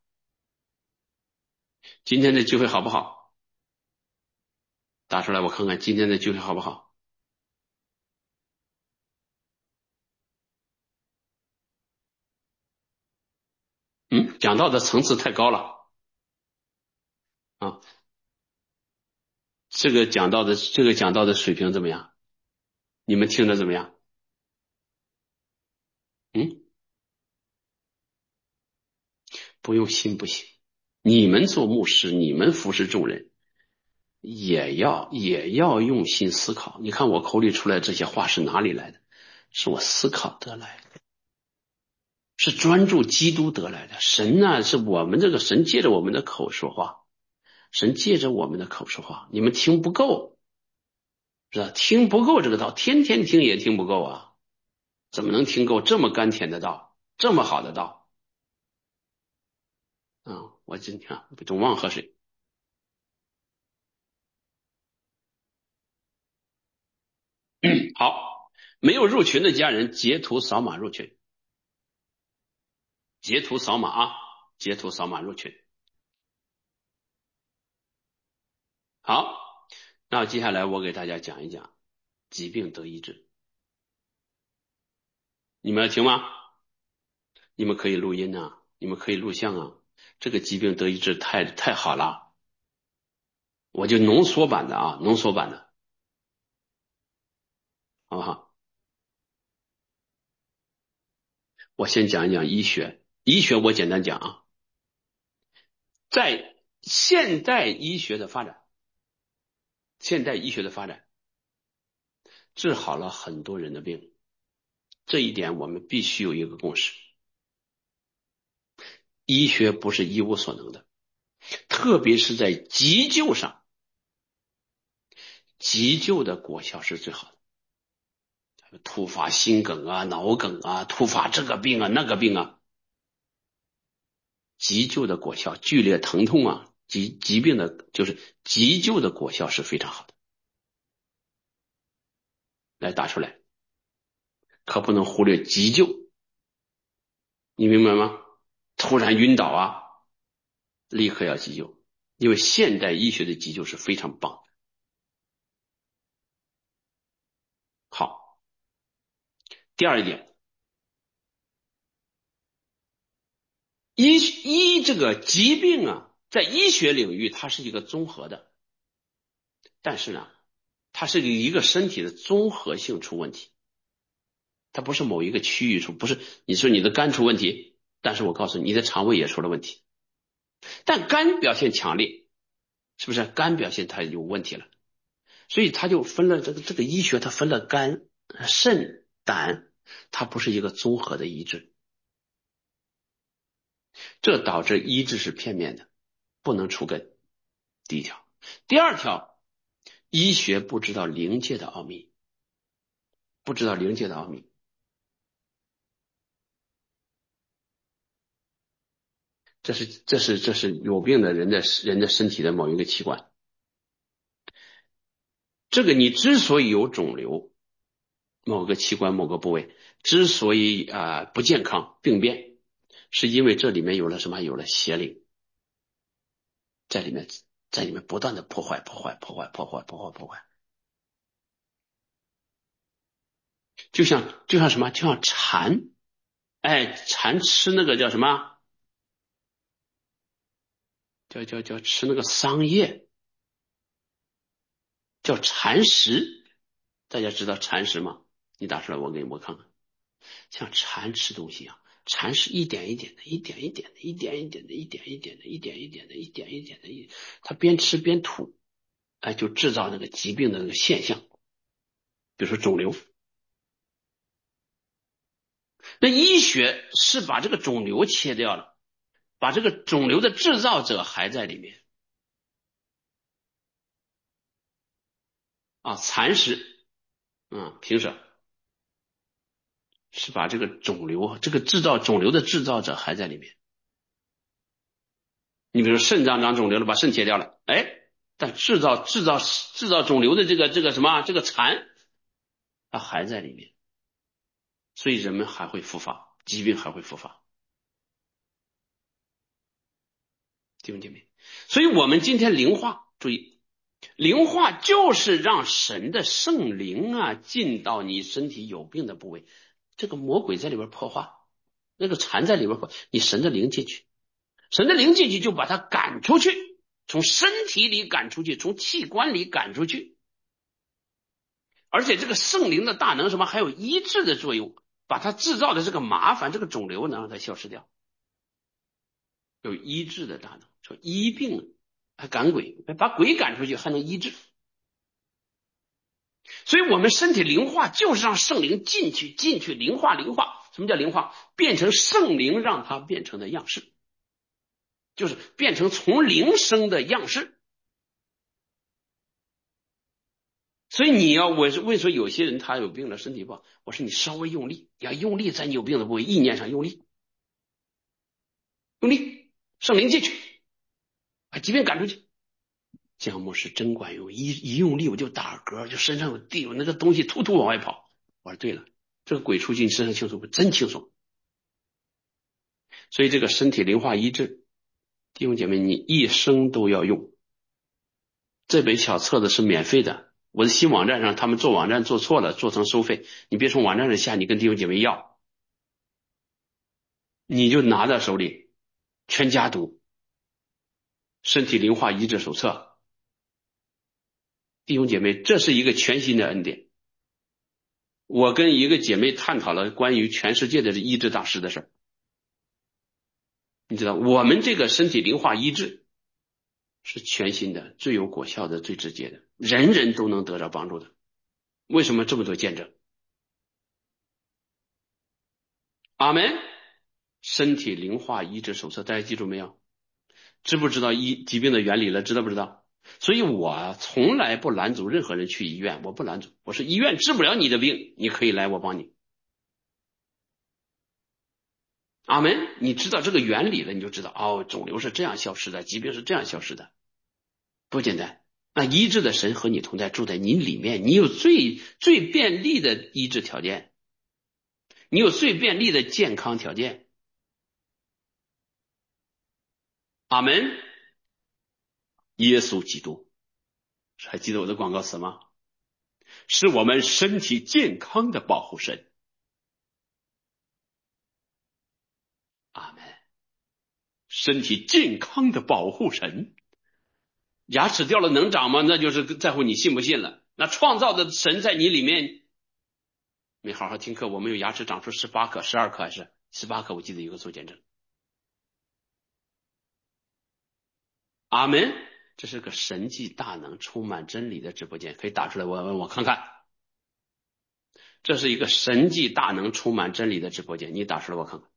今天的聚会好不好？打出来我看看今天的聚会好不好。讲到的层次太高了啊！这个讲到的水平怎么样？你们听着怎么样？不用信不行。你们做牧师，你们服侍众人，也要用心思考。你看我口里出来这些话是哪里来的？是我思考得来的，是专注基督得来的。神呢，是我们这个神借着我们的口说话，神借着我们的口说话，你们听不够， 是吧？听不够这个道，天天听也听不够啊，怎么能听够这么甘甜的道，这么好的道？我今天总忘喝水。好，没有入群的家人截图扫码入群，截图扫码啊，截图扫码入群。好，那接下来我给大家讲一讲疾病得医治，你们要听吗？你们可以录音啊，你们可以录像啊，这个疾病得医治太好了，我就浓缩版的啊，浓缩版的，好不好？我先讲一讲医学，医学我简单讲啊，在现代医学的发展，现代医学的发展治好了很多人的病，这一点我们必须有一个共识，医学不是一无所能的，特别是在急救上，急救的果效是最好的。突发心梗啊、脑梗啊、突发这个病啊、那个病啊，急救的果效，剧烈疼痛啊，疾病的就是急救的果效是非常好的。来打出来，可不能忽略急救，你明白吗？突然晕倒啊，立刻要急救，因为现代医学的急救是非常棒的。好，第二一点，这个疾病啊，在医学领域它是一个综合的，但是呢，它是一个身体的综合性出问题，它不是某一个区域出，不是你说你的肝出问题，但是我告诉你，你的肠胃也出了问题，但肝表现强烈，是不是？肝表现它有问题了，所以它就分了这个医学，它分了肝、肾、胆，它不是一个综合的医治，这导致医治是片面的，不能除根。第一条，第二条，医学不知道灵界的奥秘，不知道灵界的奥秘。这是有病的人的身体的某一个器官。这个你之所以有肿瘤，某个器官某个部位之所以不健康病变，是因为这里面有了什么？有了邪灵在里面，在里面不断的破坏。就像什么？就像蝉，蝉吃那个叫什么？叫吃那个桑叶，叫蚕食。大家知道蚕食吗？你打出来，我给我看看。像蚕吃东西一样，蚕是一点一点的，一点一点的，一点一点的，一点一点的，一点一点的，一点一点的，它边吃边吐，就制造那个疾病的那个现象，比如说肿瘤。那医学是把这个肿瘤切掉了，把这个肿瘤的制造者还在里面蚕食，平舍是把这个肿瘤，这个制造肿瘤的制造者还在里面。你比如说肾脏长肿瘤了，把肾切掉了，但制造肿瘤的这个什么这个蚕，它还在里面，所以人们还会复发，疾病还会复发，弟兄姐妹。所以我们今天灵化，注意，灵化就是让神的圣灵进到你身体有病的部位，这个魔鬼在里边破坏，那个蚕在里边破坏，你神的灵进去，神的灵进去就把它赶出去，从身体里赶出去，从器官里赶出去。而且这个圣灵的大能什么还有医治的作用，把它制造的这个麻烦，这个肿瘤能让它消失掉，有医治的大能，说医病还赶鬼，把鬼赶出去还能医治。所以我们身体灵化就是让圣灵进去灵化。什么叫灵化？变成圣灵让它变成的样式，就是变成从灵生的样式。 所以你要我是为什么有些人他有病了，身体不好，我说你稍微用力，你要用力在你有病的部位，意念上用力，用力，圣灵进去，把疾病赶出去。降木是真管用，一用力我就打嗝，就身上有那个东西突突往外跑。我说对了，这个鬼出去你身上轻松不？真轻松。所以这个身体灵化医治，弟兄姐妹，你一生都要用。这本小册子是免费的，我的新网站上他们做网站做错了，做成收费，你别从网站上下，你跟弟兄姐妹要，你就拿在手里，全家读身体灵化医治手册。弟兄姐妹，这是一个全新的恩典。我跟一个姐妹探讨了关于全世界的医治大师的事儿。你知道，我们这个身体灵化医治是全新的、最有果效的、最直接的，人人都能得到帮助的。为什么这么多见证？阿门。身体灵化医治手册，大家记住没有？知不知道疾病的原理了？知道不知道？所以我从来不拦阻任何人去医院，我不拦阻。我说医院治不了你的病，你可以来，我帮你。阿门。你知道这个原理了，你就知道哦，肿瘤是这样消失的，疾病是这样消失的，多简单。那医治的神和你同在，住在你里面，你有最便利的医治条件，你有最便利的健康条件。阿门。耶稣基督，还记得我的广告词吗？是我们身体健康的保护神。阿门。身体健康的保护神。牙齿掉了能长吗？那就是在乎你信不信了。那创造的神在你里面，没好好听课，我们有牙齿长出18颗、12颗还是18颗？我记得有个做见证。阿门。这是个神迹大能、充满真理的直播间，可以打出来我看看。这是一个神迹大能、充满真理的直播间，你打出来我看看，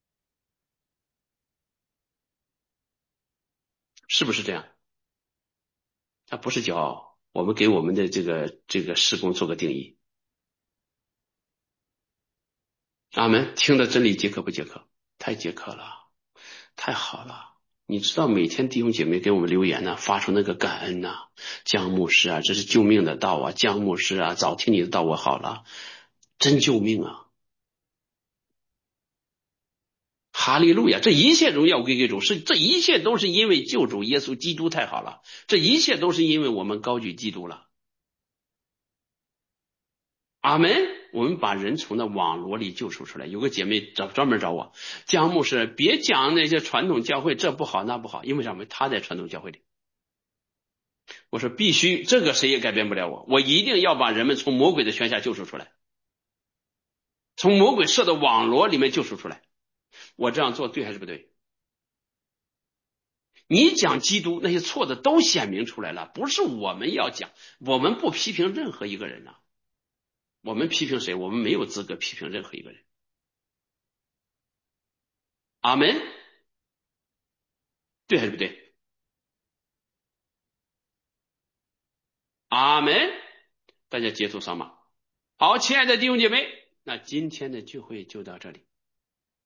是不是这样？它不是骄傲，我们给我们的这个事工做个定义。阿门。听的真理解渴不解渴？太解渴了，太好了。你知道每天弟兄姐妹给我们留言呢，发出那个感恩呐，江牧师啊，这是救命的道啊，江牧师啊，早听你的道我好了，真救命啊！哈利路亚！这一切荣耀归给主，这一切都是因为救主耶稣基督太好了，这一切都是因为我们高举基督了。阿门。我们把人从那网罗里救赎出来。有个姐妹专门找我，江牧师，别讲那些传统教会这不好那不好，因为什么？他在传统教会里。我说必须，这个谁也改变不了我，我一定要把人们从魔鬼的权下救赎出来，从魔鬼设的网罗里面救赎出来。我这样做对还是不对？你讲基督，那些错的都显明出来了，不是我们要讲，我们不批评任何一个人啊。我们批评谁？我们没有资格批评任何一个人。阿门。对还是不对？阿门。大家截图扫码。好，亲爱的弟兄姐妹，那今天的聚会就到这里。